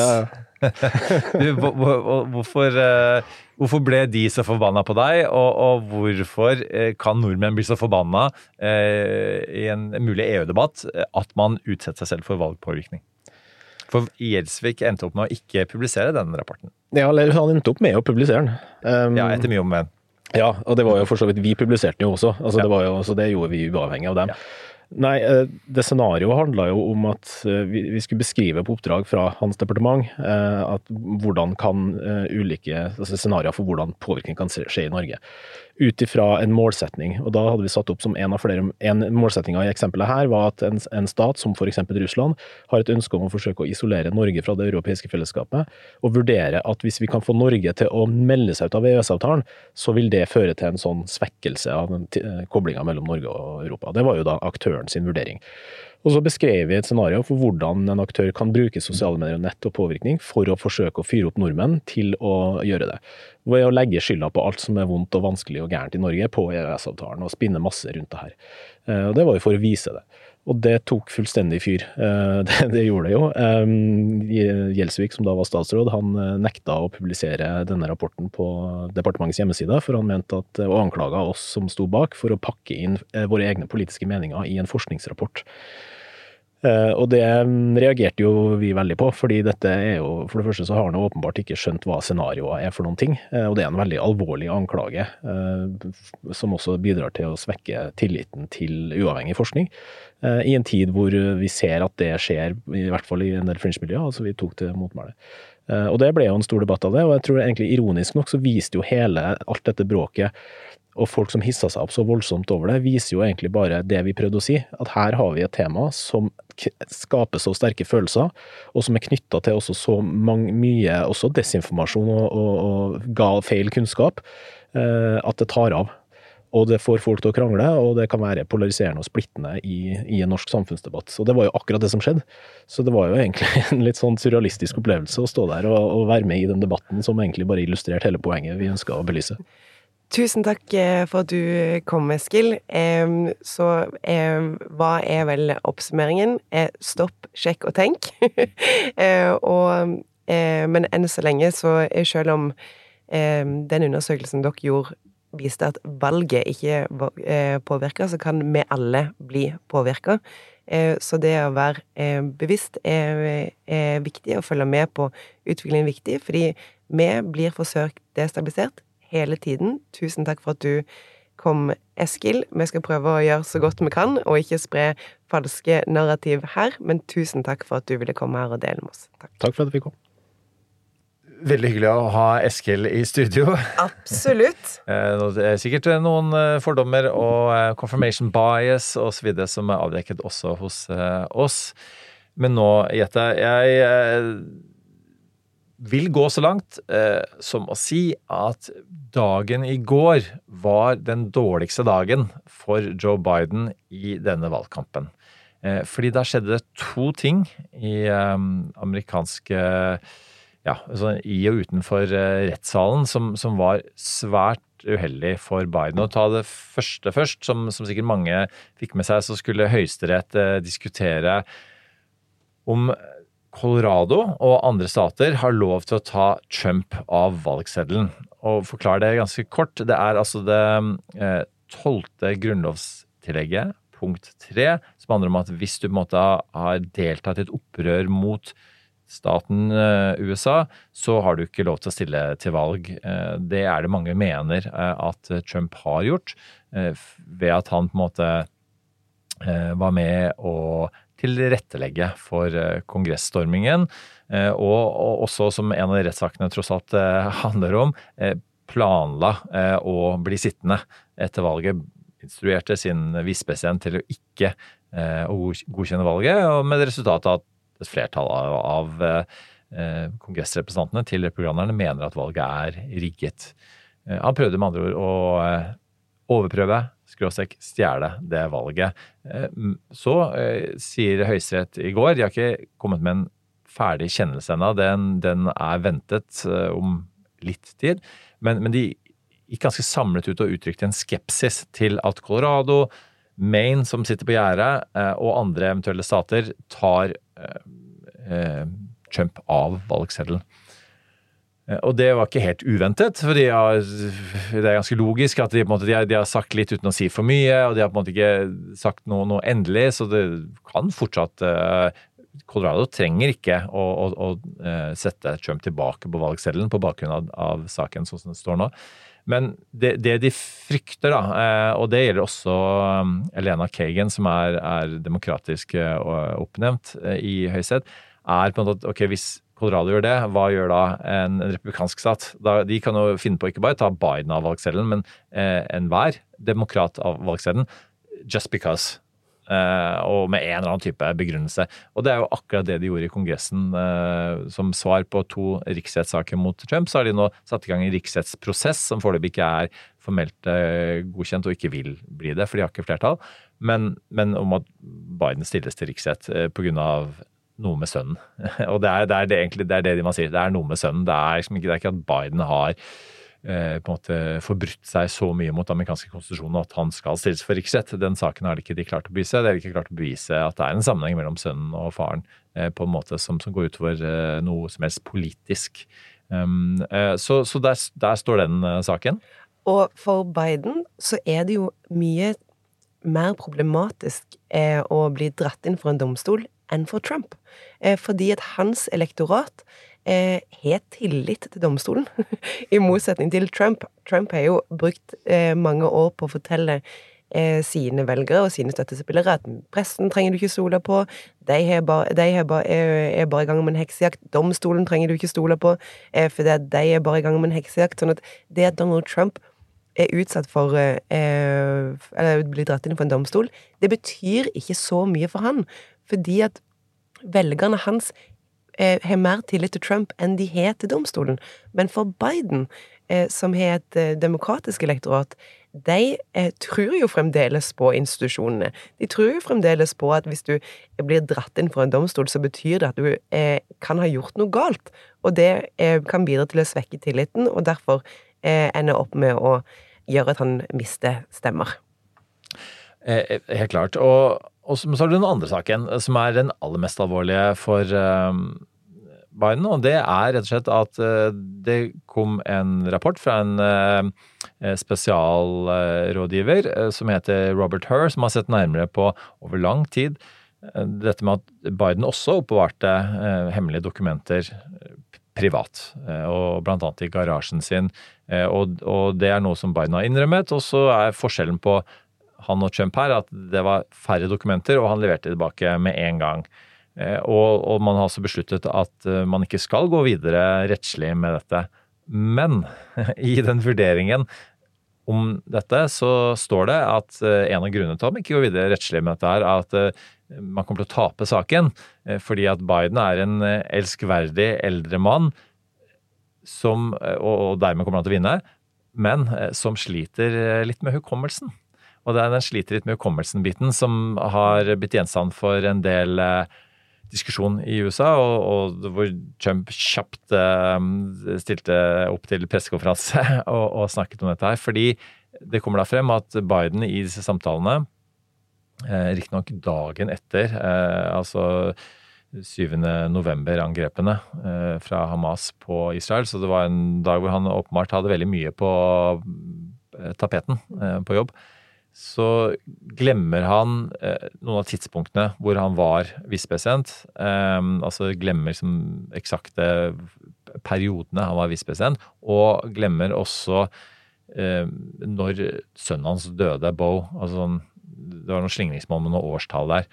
Hvorfor ble de så forbanna på deg, og hvorfor kan nordmenn bli så forbanna i en mulig EU-debatt at man utsetter seg selv for valgpåvirkning? For Gjelsvik endte opp med å ikke publisere denne rapporten. Ja, eller han endte opp med å publisere den. Ja, etter mye om den. Ja, og det var jo for så vidt, vi publiserte den jo også, altså det var jo, så det gjorde vi uavhengig av dem. Ja. Nei, det scenarioet handlet jo om at vi skulle beskrive på oppdrag fra hans departement at hvordan kan ulike scenarier for hvordan påvirkning kan skje i Norge. Utifra en målsetning, og da hadde vi satt opp som en målsetning i eksempelet her, var at en stat som for eksempel Russland har et ønske om å forsøke å isolere Norge fra det europeiske fellesskapet, og vurdere at hvis vi kan få Norge til å melde seg ut av EØS-avtalen, så vil det føre til en sånn svekkelse av koblingen mellom Norge og Europa. Det var jo da aktøren sin vurdering. Og så beskrev vi et scenario for hvordan en aktør kan bruke sosiale medier og nett og påvirkning for å forsøke å fyre opp nordmenn til å gjøre det. Ved å legge skylda på alt som vondt og vanskelig og gærent i Norge på EØS-avtalen og spinne masse rundt det her. Og det var jo for å vise det. Og det tok fullstendig fyr. Det gjorde det jo. Gjelsvik, som da var statsråd, han nekta å publisere denne rapporten på departementets hjemmeside, for han mente at, og anklaget oss som stod bak, for å pakke inn våre egne politiske meninger i en forskningsrapport. Og det reagerte jo vi veldig på, fordi dette jo, for det første så har han åpenbart ikke skjønt hva scenarioet for noen ting, og det en veldig alvorlig anklage, som også bidrar til å svekke tilliten til uavhengig forskning, i en tid hvor vi ser at det skjer, i hvert fall i en del fringe-miljøer, altså vi tok til motmæle. Og det ble jo en stor debatt av det, og jeg tror egentlig ironisk nok så viste jo alt dette bråket, og folk som hisset seg opp så voldsomt over det, viser jo egentlig bare det vi prøvde å si, at her har vi et tema som skaper så sterke følelser, og som knyttet til også så mye også desinformasjon og gal feil kunnskap, at det tar av. Og det får folk til å krangle, og det kan være polariserende og splittende i en norsk samfunnsdebatt. Så det var jo akkurat det som skjedde. Så det var jo egentlig en litt sånn surrealistisk opplevelse å stå der og være med i den debatten som egentlig bare illustrerte hele poenget vi ønsket å belyse. Tusen takk for at du kom, Eskil. Så hva vel oppsummeringen? Stopp, sjekk og tenk. Men enn så lenge, så selv om den undersøkelsen dere gjorde viste at valget ikke påvirket, så kan vi alle bli påvirket. Så det å være bevisst viktig, å følge med på utviklingen viktig, fordi vi blir forsøkt destabilisert hele tiden. Tusen takk for at du kom, Eskil. Vi skal prøve å gjøre så godt vi kan, og ikke spre falske narrativ her, men tusen takk for at du ville komme her og dele med oss. Takk for at vi kom. Veldig hyggelig å ha Eskil i studio. Absolutt. Det sikkert noen fordommer og confirmation bias og så videre som avdekket også hos oss. Men nå, Jette, jeg vil gå så langt som å si at dagen i går var den dårligste dagen for Joe Biden i denne valgkampen. Fordi da skjedde det 2 ting i amerikanske sånn i og utenfor rettssalen som var svært uheldig for Biden. Og ta det første først, som sikkert mange fikk med seg, så skulle Høyesterett diskutere om Colorado og andre stater har lov til å ta Trump av valgseddelen. Og forklare det ganske kort, det altså det 12. grunnlovstillegget, punkt 3, som handler om at hvis du på en måte har deltatt i et opprør mot staten USA, så har du ikke lov til å stille til valg. Det det mange mener at Trump har gjort, ved at han på en måte var med å tilrettelegge for kongressstormingen, og også som en av de rettssakene tross alt handler om, planla å bli sittende etter valget, instruerte sin visepresident til å ikke godkjenne valget, og med resultatet at et flertall av kongressrepresentantene til republikanerne mener at valget rigget. Han prøvde med andre ord å overprøve, stjele det valget. Så sier Høyesterett i går, de har ikke kommet med en ferdig kjennelse ennå, den ventet om litt tid, men de gikk ganske samlet ut og uttrykte en skepsis til at Colorado, Maine som sitter på gjerdet, og andre eventuelle stater tar Trump av valgseddelen. Og det var ikke helt uventet, for det ganske logisk at de har sagt litt uten å si for mye, og de har på en måte ikke sagt noe endelig, så det kan fortsatt Colorado trenger ikke å sette Trump tilbake på valgseddelen på bakgrunn av saken sånn som det står nå. Men det de frykter da, og det gjelder også Elena Kagan, som demokratisk oppnevnt i Høyesterett, på en måte at ok, hvis Colorado gjør det, hva gjør da en republikansk stat? De kan jo finne på ikke bare ta Biden av valgseddelen, men enhver demokrat av valgseddelen, just because. Og med en eller annen type begrunnelse. Og det jo akkurat det de gjorde i Kongressen som svar på 2 riksrettssaker mot Trump. Så har de nå satt i gang en riksrettsprosess som foreløpig ikke formelt godkjent og ikke vil bli det, for de har ikke flertall. Men om at Biden stilles til riksrett på grunn av noe med sønnen. Og det egentlig det man sier. Det noe med sønnen. Det ikke at Biden har på en måte forbrutt seg så mye mot amerikanske konstitusjonen at han skal stilles for riksrett. Den saken har de ikke klart å bevise. Det ikke klart å bevise at det en sammenheng mellom sønnen og faren på en måte som går utover noe som helst politisk. Så der står den saken. Og for Biden så det jo mye mer problematisk å bli dratt inn for en domstol enn for Trump. Fordi at hans elektorat har tillit til domstolen, i motsetning til Trump. Trump har jo brukt mange år på å fortelle sine velgere og sine støttespillere at pressen trenger du ikke stole på, de bare i gang med en heksejakt, domstolen trenger du ikke stole på, for de bare i gang med en heksejakt, sånn at det at Donald Trump utsatt for eller blir dratt inn for en domstol, det betyr ikke så mye for han, fordi at velgerne hans har mer tillit til Trump enn de har til domstolen. Men for Biden, som har et demokratisk elektorat, de tror jo fremdeles på institusjonene. De tror jo fremdeles på at hvis du blir dratt inn for en domstol, så betyr det at du kan ha gjort noe galt. Og det kan bidra til å svekke tilliten, og derfor ender opp med å gjøre at han mister stemmer. Helt klart. Og så har du den andre saken, som den aller mest alvorlige for Biden, og det rett og slett at det kom en rapport fra en spesialrådgiver som heter Robert Hur, som har sett nærmere på over lang tid dette med at Biden også oppbevarte hemmelige dokumenter privat, og blant annet i garasjen sin, og det noe som Biden har innrømmet, og så forskjellen på han og Trump her, at det var færre dokumenter, og han leverte tilbake med en gang. Og man har også besluttet at man ikke skal gå videre rettslig med dette. Men i den vurderingen om dette, så står det at en av grunnene til at man ikke går videre rettslig med dette at man kommer til å tape saken, fordi at Biden en elskverdig eldre mann, og dermed kommer han til å vinne, men som sliter litt med hukommelsen. Og den sliter litt med hukommelsen-biten, som har blitt gjenstand for en del diskusjon i USA, og hvor Trump kjapt stilte opp til pressekonferanse og snakket om dette her, fordi det kommer da frem at Biden i disse samtalene, riktig nok dagen etter, altså 7. november-angrepene fra Hamas på Israel, så det var en dag hvor han åpenbart hadde veldig mye på tapeten på jobb, så glemmer han noen av tidspunktene hvor han var visepresident, altså glemmer liksom eksakte periodene han var visepresident, og glemmer også når sønnen hans døde, Beau, altså det var noen slingringsmål med noen årstall der.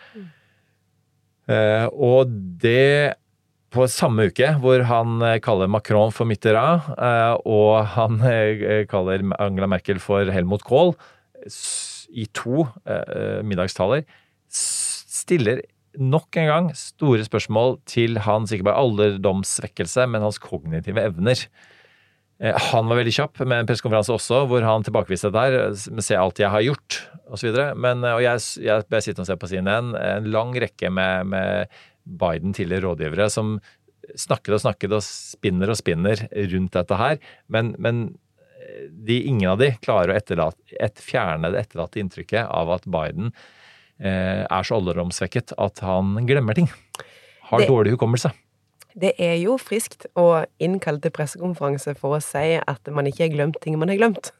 Og det på samme uke hvor han kaller Macron for Mitterrand, og han kaller Angela Merkel for Helmut Kohl, i 2 middagstaler, stiller nok en gang store spørsmål til hans ikke bare alderdomssvekkelse, men hans kognitive evner. Han var veldig kjapp med en pressekonferanse også, hvor han tilbakeviste det der, se alt jeg har gjort, og så videre. Og jeg ble sittende og se på CNN, en lang rekke med Biden tidligere rådgivere, som snakket og spinner rundt dette her, men ingen av de klarer å fjerne det etterlatte inntrykket av at Biden så alderdomssvekket at han glemmer ting. Har dårlig hukommelse. Det jo friskt å innkalle til pressekonferanse for å si at man ikke har glemt ting man har glemt.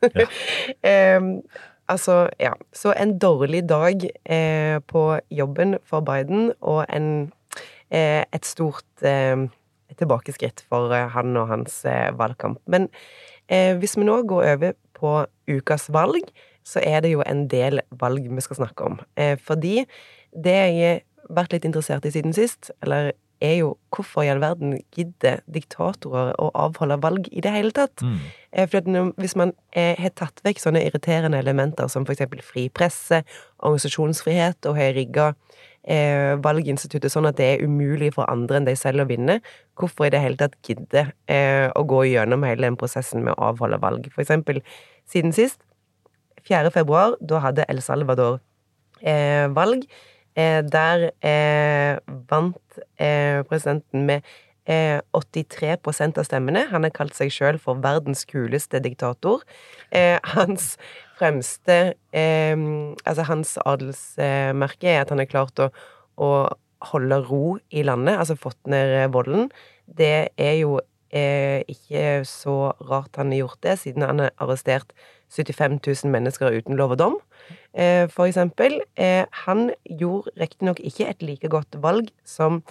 Ja. Så en dårlig dag på jobben for Biden, og et stort tilbakeskritt for han og hans valgkamp. Men hvis vi nå går over på ukas valg, så det jo en del valg vi skal snakke om. Fordi det jeg har vært litt interessert i siden sist, eller jo hvorfor i all verden gidder diktatorer å avholde valg i det hele tatt. For hvis man har tatt vekk sånne irriterende elementer som for eksempel fri presse, organisasjonsfrihet, og har rigget valginstituttet sånn at det umulig for andre enn de selv å vinne, hvorfor i det hele tatt gidde å gå gjennom hele den prosessen med å avholde valg. For eksempel, siden sist, 4. februar, da hadde El Salvador valg, der vant presidenten med 83% av stemmene. Han har kalt seg selv for verdens kuleste diktator. Hans fremste, altså hans adelsmerke at han har klart å holde ro i landet, altså fått ned volden. Det jo ikke så rart han har gjort det, siden han har arrestert 75 000 mennesker uten lov og dom. For eksempel, han gjorde riktig nok ikke et like godt valg som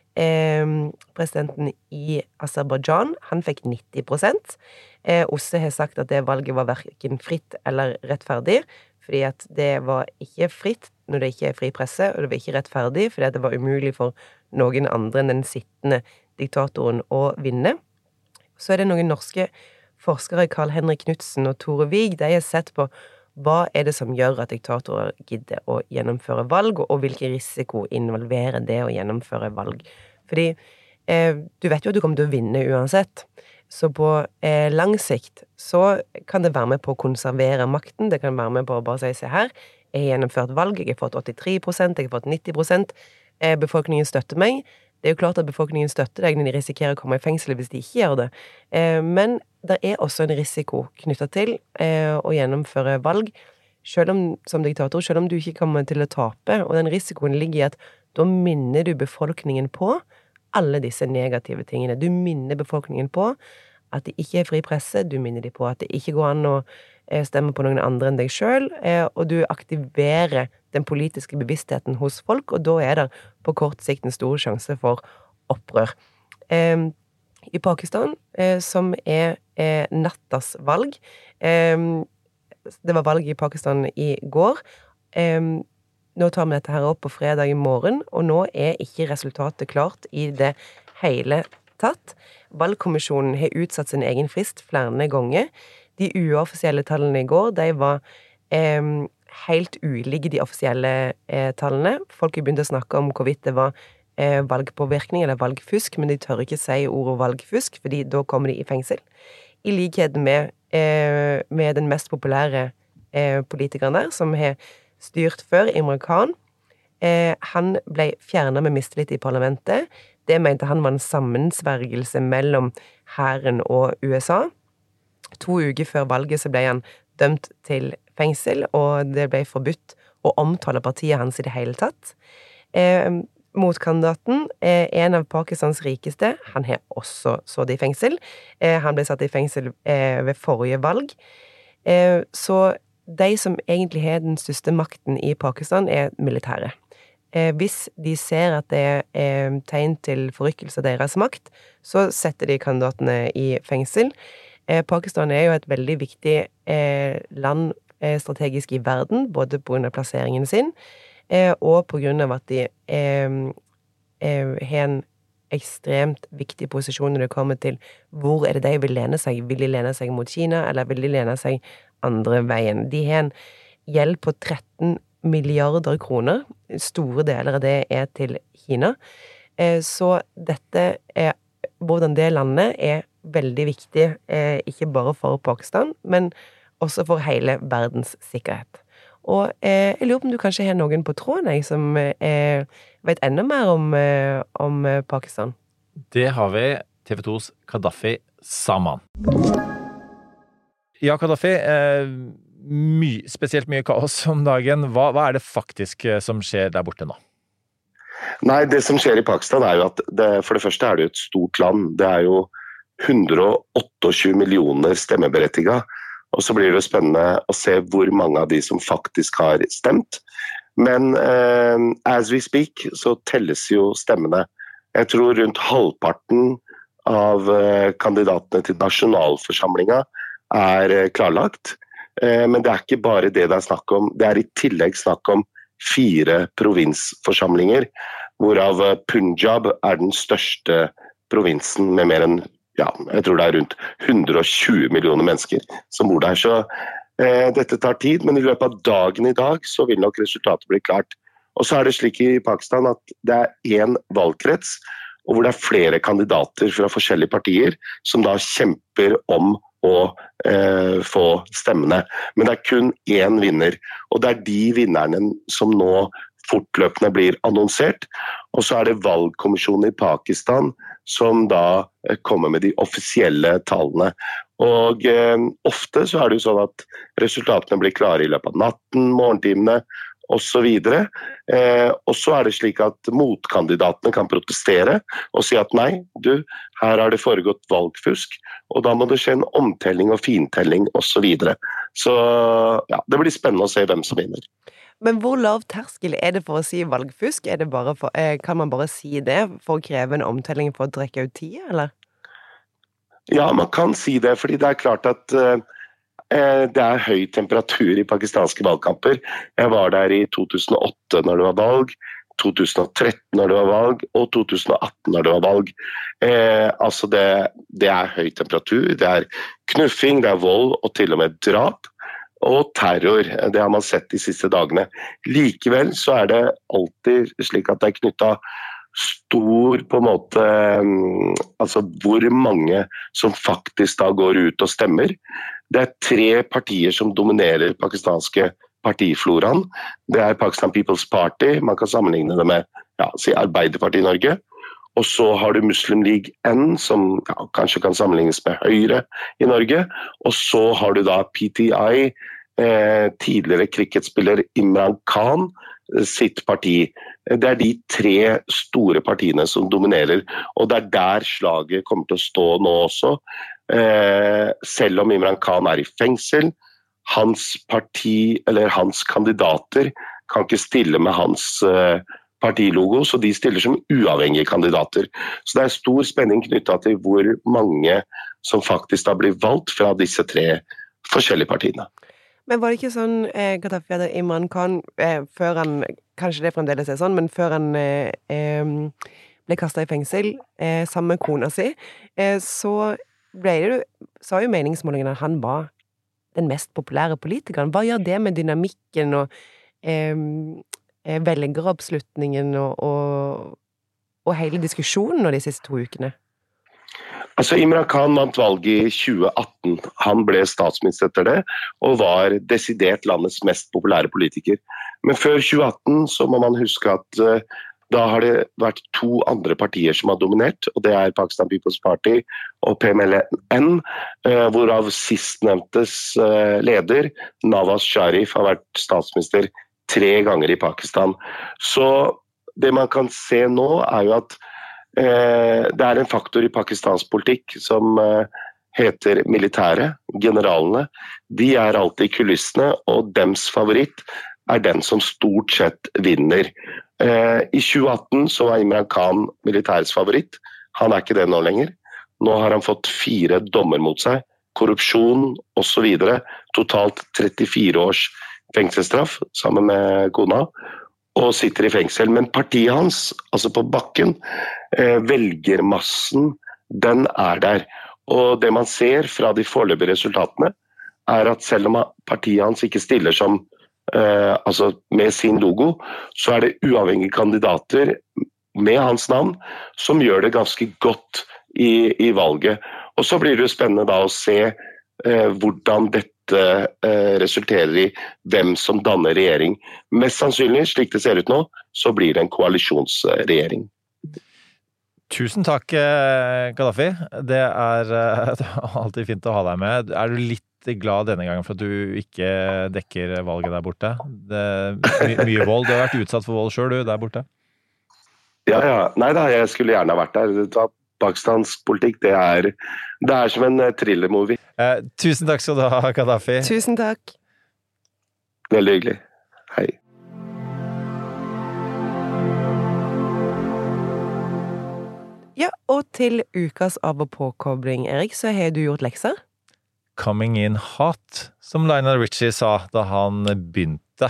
presidenten i Aserbajdsjan. Han fikk 90%. OSSE har sagt at det valget var hverken fritt eller rettferdig, fordi at det var ikke fritt når det ikke fri presse, og det var ikke rettferdig, fordi at det var umulig for noen andre enn den sittende diktatoren å vinne. Så det noen norske forskere, Karl Henrik Knudsen og Tore Vig, de har sett på hva det som gjør at diktatorer gidder å gjennomføre valg, og hvilken risiko involverer det å gjennomføre valg. Fordi du vet jo at du kommer til å vinne uansett, så på lang sikt så kan det være med på å konservere makten, det kan være med på å bare si, se her, jeg har gjennomført valg, jeg har fått 83%, jeg har fått 90%, befolkningen støtter meg. Det jo klart at befolkningen støtter deg når de risikerer å komme i fengsel hvis de ikke gjør det. Men det også en risiko knyttet til å gjennomføre valg, selv om, som diktator, selv om du ikke kommer til å tape, og den risikoen ligger i at da minner du befolkningen på alle disse negative tingene. Du minner befolkningen på at det ikke fri presse, du minner de på at det ikke går an å stemme på noen andre enn deg selv, og du aktiverer den politiske bevisstheten hos folk, og da det på kort sikt en stor sjanse for opprør. I Pakistan, som nattas valg, det var valg i Pakistan i går, nå tar vi dette her opp på fredag i morgen, og nå ikke resultatet klart i det hele tatt. Valgkommisjonen har utsatt sin egen frist flere ganger. De uoffisielle tallene i går, de var helt ulike de offisielle tallene. Folk har begynt å snakke om hvorvidt det var valgpåvirkning eller valgfusk, men de tør ikke si ordet valgfusk, fordi da kommer de i fengsel. I likhet med den mest populære politikeren der, som har styrt før, Imran Khan. Han ble fjernet med mistillit i parlamentet. Det mente han var en sammensvergelse mellom hæren og USA. 2 uker før valget så ble han dømt til fengsel, og det ble forbudt å omtale partiet hans i det hele tatt. Motkandidaten en av Pakistans rikeste. Han har også sittet i fengsel. Han ble satt i fengsel ved forrige valg. Så de som egentlig har den største makten i Pakistan militære. Hvis de ser at det tegn til forrykkelse av deres makt, så setter de kandidatene i fengsel. Pakistan jo et veldig viktig land strategisk i verden, både på grunn av plasseringen sin, og på grunn av at de har en ekstremt viktig posisjon når det kommer til hvor det de vil lene seg. Vil de lene seg mot Kina, eller vil de lene seg andre veien? De har en gjeld på 13 milliarder kroner. Store deler av det til Kina. Så dette hvordan det landet veldig viktig, ikke bare for Pakistan, men også for hele verdens sikkerhet. Og jeg lurer på om du kanskje har noen på tråden som vet enda mer om Pakistan. Det har vi TV2s Gaddafi Saman. Ja, Gaddafi, spesielt mye kaos om dagen. Hva det faktisk som skjer der borte nå? Nei, det som skjer i Pakistan jo at for det første det jo et stort land. Det jo 128 millioner stemmeberettiget. Og så blir det spennende å se hvor mange av de som faktisk har stemt. Men as we speak, så telles jo stemmene. Jeg tror rundt halvparten av kandidatene til nasjonalforsamlingen klarlagt. Men det ikke bare det snakk om. Det I tillegg snakk om 4 provinsforsamlinger, hvorav Punjab den største provinsen med mer enn jeg tror det rundt 120 millioner mennesker som bor der. Så dette tar tid, men I løpet av dagen I dag så vil nok resultatet bli klart. Og så det slik I Pakistan at det en valgkrets, og hvor det flere kandidater fra forskjellige partier som da kjemper om å få stemmene. Men det kun én vinner, og det de vinnerne som nå fortløpende blir annonsert, og så det valgkommisjonen I Pakistan som da kommer med de offisielle tallene. Og ofte så det jo sånn at resultatene blir klare I løpet av natten, morgentimene og så videre. Og så det slik at motkandidatene kan protestere og si at nei, her har det foregått valgfusk, og da må det skje en omtelling og fintelling og så videre. Så det blir spennende å se hvem som vinner. Men hvor lav terskel det for å si valgfusk? Det bare kan man bare si det for å kreve en omtelling for å drekke ut tid, eller? Ja, man kan si det, fordi det klart at det høy temperatur I pakistanske valgkamper. Jeg var der I 2008 når det var valg, 2013 når det var valg, og 2018 når det var valg. Altså det høy temperatur, det knuffing, det vold og til og med drap. Og terror, det har man sett de siste dagene. Likevel så det alltid slik at det knyttet stor på en måte, altså hvor mange som faktisk da går ut og stemmer. Det 3 partier som dominerer pakistanske partifloraen. Det Pakistan People's Party, man kan sammenligne det med Arbeiderpartiet I Norge. Og så har du Muslim League N, som kanskje kan sammenlignes med Høyre I Norge. Og så har du da PTI, tidligere cricketspiller Imran Khan, sitt parti. Det de 3 store partiene som dominerer, og det der slaget kommer til å stå nå også. Selv om Imran Khan I fengsel, hans parti, eller hans kandidater, kan ikke stille med hans partilogo, så de stiller som uavhengige kandidater. Så det stor spenning knyttet til hvor mange som faktisk da blir valgt fra disse 3 forskjellige partiene. Men var det ikke sånn, Gaddafi eller Imran Khan, før han, kanskje det fremdeles sånn, men før han ble kastet I fengsel, sammen med kona si, så sa jo meningsmålingen at han var den mest populære politikeren. Hva gjør det med dynamikken og velgeroppslutningen og hele diskusjonen de siste 2 ukene? Altså Imran Khan vant valget I 2018. Han ble statsminister etter det, og var desidert landets mest populære politiker. Men før 2018 så må man huske at da har det vært 2 andre partier som har dominert, og det Pakistan People's Party og PMLN, hvorav sistnevntes leder, Nawaz Sharif, har vært statsminister 3 ganger i Pakistan. Så det man kan se nå jo at det en faktor i Pakistans politikk som heter militære, generalene. De alltid i kulissene, og dems favoritt den som stort sett vinner. I 2018 så var Imran Khan militærets favoritt. Han ikke det nå lenger. Nå har han fått 4 dommer mot seg, korrupsjon og så videre. Totalt 34 års fengselsstraff sammen med kona, og sitter i fengsel. Men partiet hans, altså på bakken, velgermassen, den der. Og det man ser fra de foreløpige resultatene, at selv om partiet hans ikke stiller som altså med sin logo, så det uavhengige kandidater med hans navn som gjør det ganske godt i valget. Og så blir det jo spennende da å se hvordan dette resulterer i hvem som danner regjering. Mest sannsynlig, slik det ser ut nå, så blir det en koalisjonsregjering. Tusen takk, Gaddafi. Det alltid fint å ha deg med. Du litt glad denne gangen for at du ikke dekker valget der borte? Det mye vold. Du har vært utsatt for vold selv, du, der borte? Ja. Nei da, jeg skulle gjerne vært der. Pakistans politikk, det som en thriller-movie. Tusen takk skal du ha, Gaddafi. Tusen takk. Veldig hyggelig. Hei. Ja, og til ukas av- og påkobling, Erik, så har du gjort lekser? Coming in hot, som Lionel Richie sa da han begynte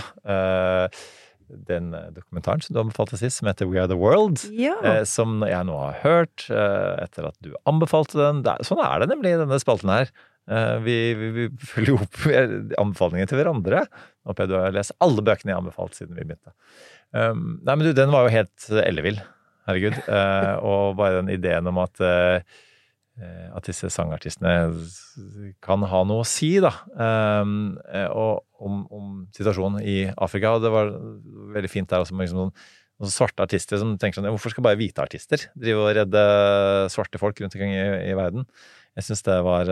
den dokumentaren som du anbefalte sist, som heter We Are The World, som jeg nå har hørt etter at du anbefalte den. Sånn det nemlig i denne spalten her. Vi følger opp anbefalingene til hverandre. Nå håper jeg du har lest alle bøkene jeg har anbefalt siden vi begynte. Nei, men du, den var jo helt ellevill. Herregud. Og bare den ideen om at disse sangartistene kan ha noe å si da, og om situasjonen i Afrika. Det var veldig fint der også med liksom noen svarte artister som tenker sånn, hvorfor skal bare hvite artister drive og redde svarte folk rundt omkring i verden? Jeg synes det var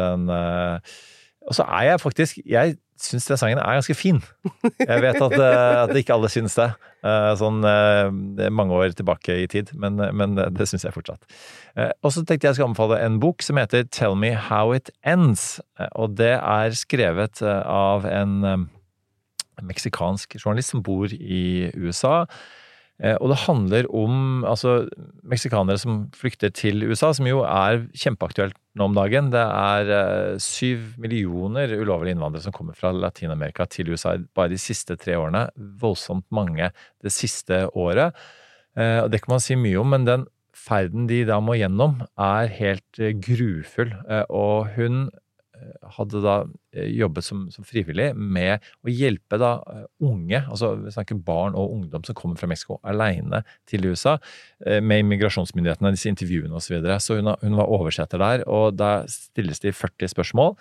og så jeg synes den sangen ganske fin. Jeg vet at ikke alle synes det. Sånn mange år tilbake i tid, men det synes jeg fortsatt. Og så tenkte jeg skal anbefale en bok som heter Tell Me How It Ends, og det skrevet av en meksikansk journalist som bor i USA. Og det handler om meksikanere som flykter til USA, som jo kjempeaktuelt nå om dagen. Det 7 millioner ulovlige innvandrere som kommer fra Latinamerika til USA bare de siste 3 årene. Voldsomt mange det siste året. Og det kan man si mye om, men den ferden de da må gjennom helt grufull. Og hun hadde da jobbet som frivillig med å hjelpe da unge, vi snakker barn og ungdom som kommer fra Mexico alene til USA, med immigrasjonsmyndighetene, disse intervjuene og så videre. Så hun var oversetter der, og da stilles de 40 spørsmål,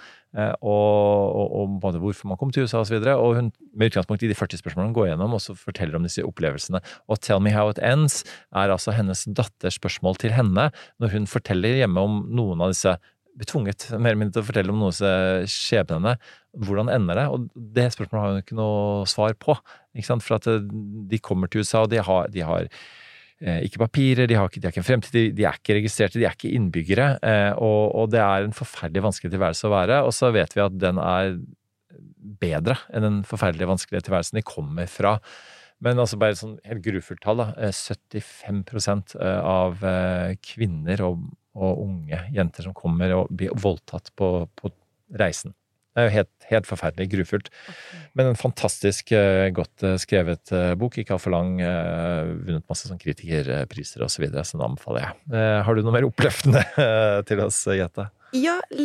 og både hvorfor man kom til USA og så videre, og hun med utgangspunkt i de 40 spørsmålene går gjennom og så forteller om disse opplevelsene. Og Tell Me How It Ends hennes datters spørsmål til henne, når hun forteller hjemme om noen av disse betvunget mer eller mindre til å fortelle om noen skjebnene, hvordan ender det? Og det spørsmålet har hun ikke noe svar på, ikke sant? For at de kommer til USA, og de har ikke papirer, de har ikke en fremtid, de ikke registrerte, de ikke innbyggere, og det en forferdelig vanskelig tilværelse å være, og så vet vi at den bedre enn den forferdelig vanskelige tilværelsen de kommer fra. Men bare sånn helt grufullt tall, 75% av kvinner og unge jenter som kommer og blir voldtatt på reisen. Det jo helt forferdelig, grufullt. Men en fantastisk godt skrevet bok, ikke for lang, vunnet masse sånn kritikerpriser og så videre, så den anbefaler jeg. Har du noe mer oppløftende til oss, Jette? Ja, litt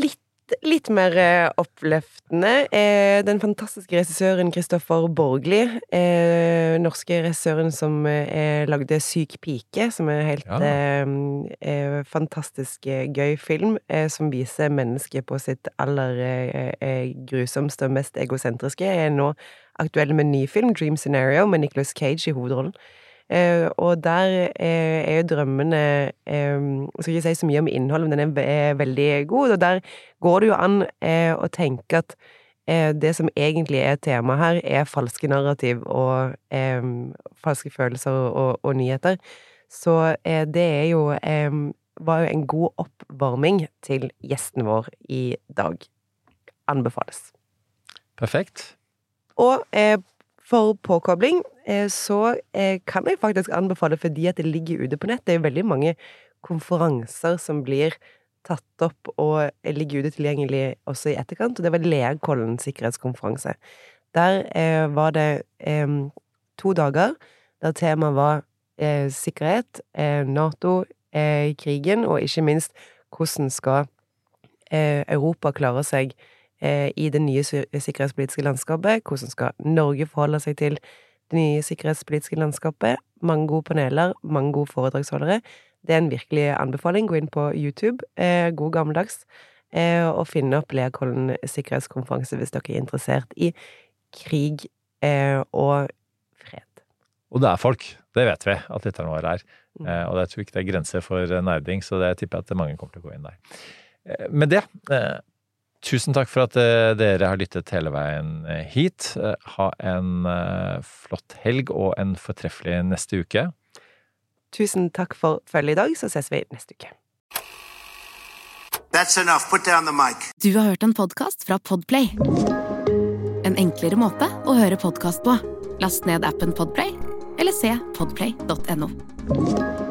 litt mer oppløftende. Den fantastiske regissøren Kristoffer Borgli, norske regissøren som lagde Syk pike, som helt fantastisk gøy film, som viser mennesket på sitt aller grusomste og mest egosentriske, nå aktuell med en ny film, Dream Scenario, med Nicolas Cage i hovedrollen. Og der jo drømmene jeg skal ikke si så mye om innholdet, men den veldig god, og der går det jo an å tenke at det som egentlig tema her falske narrativ og falske følelser og nyheter, så det jo var jo en god oppvarming til gjesten vår i dag. Anbefales. Perfekt. Og for påkobling så kan jeg faktisk anbefale fordi at det ligger ute på nett. Det veldig mange konferanser som blir tatt opp og ligger ute tilgjengelig også i etterkant, og det var Leakollen sikkerhetskonferanse. Der var det 2 dager der temaet var sikkerhet, NATO, krigen, og ikke minst hvordan skal Europa klare seg i det nye sikkerhetspolitiske landskapet, hvordan skal Norge forholde seg til det nye sikkerhetspolitiske landskapet, mange gode paneler, mange gode foredragsholdere. Det en virkelig anbefaling. Gå inn på YouTube, god gammeldags, og finne opp Leakollen sikkerhetskonferanse hvis dere interessert i krig og fred. Og det folk, det vet vi at lytterne våre og jeg tror ikke det grenser for nerding, så det tipper jeg at mange kommer til å gå inn der. Med det, tusen takk for at dere har lyttet hele veien hit. Ha en flott helg og en fortreffelig neste uke. Tusen takk for følget i dag, så ses vi neste uke. That's enough. Put down the mic. Du har hørt en podcast fra Podplay. En enklere måte å høre podcast på. Last ned appen Podplay, eller se podplay.no.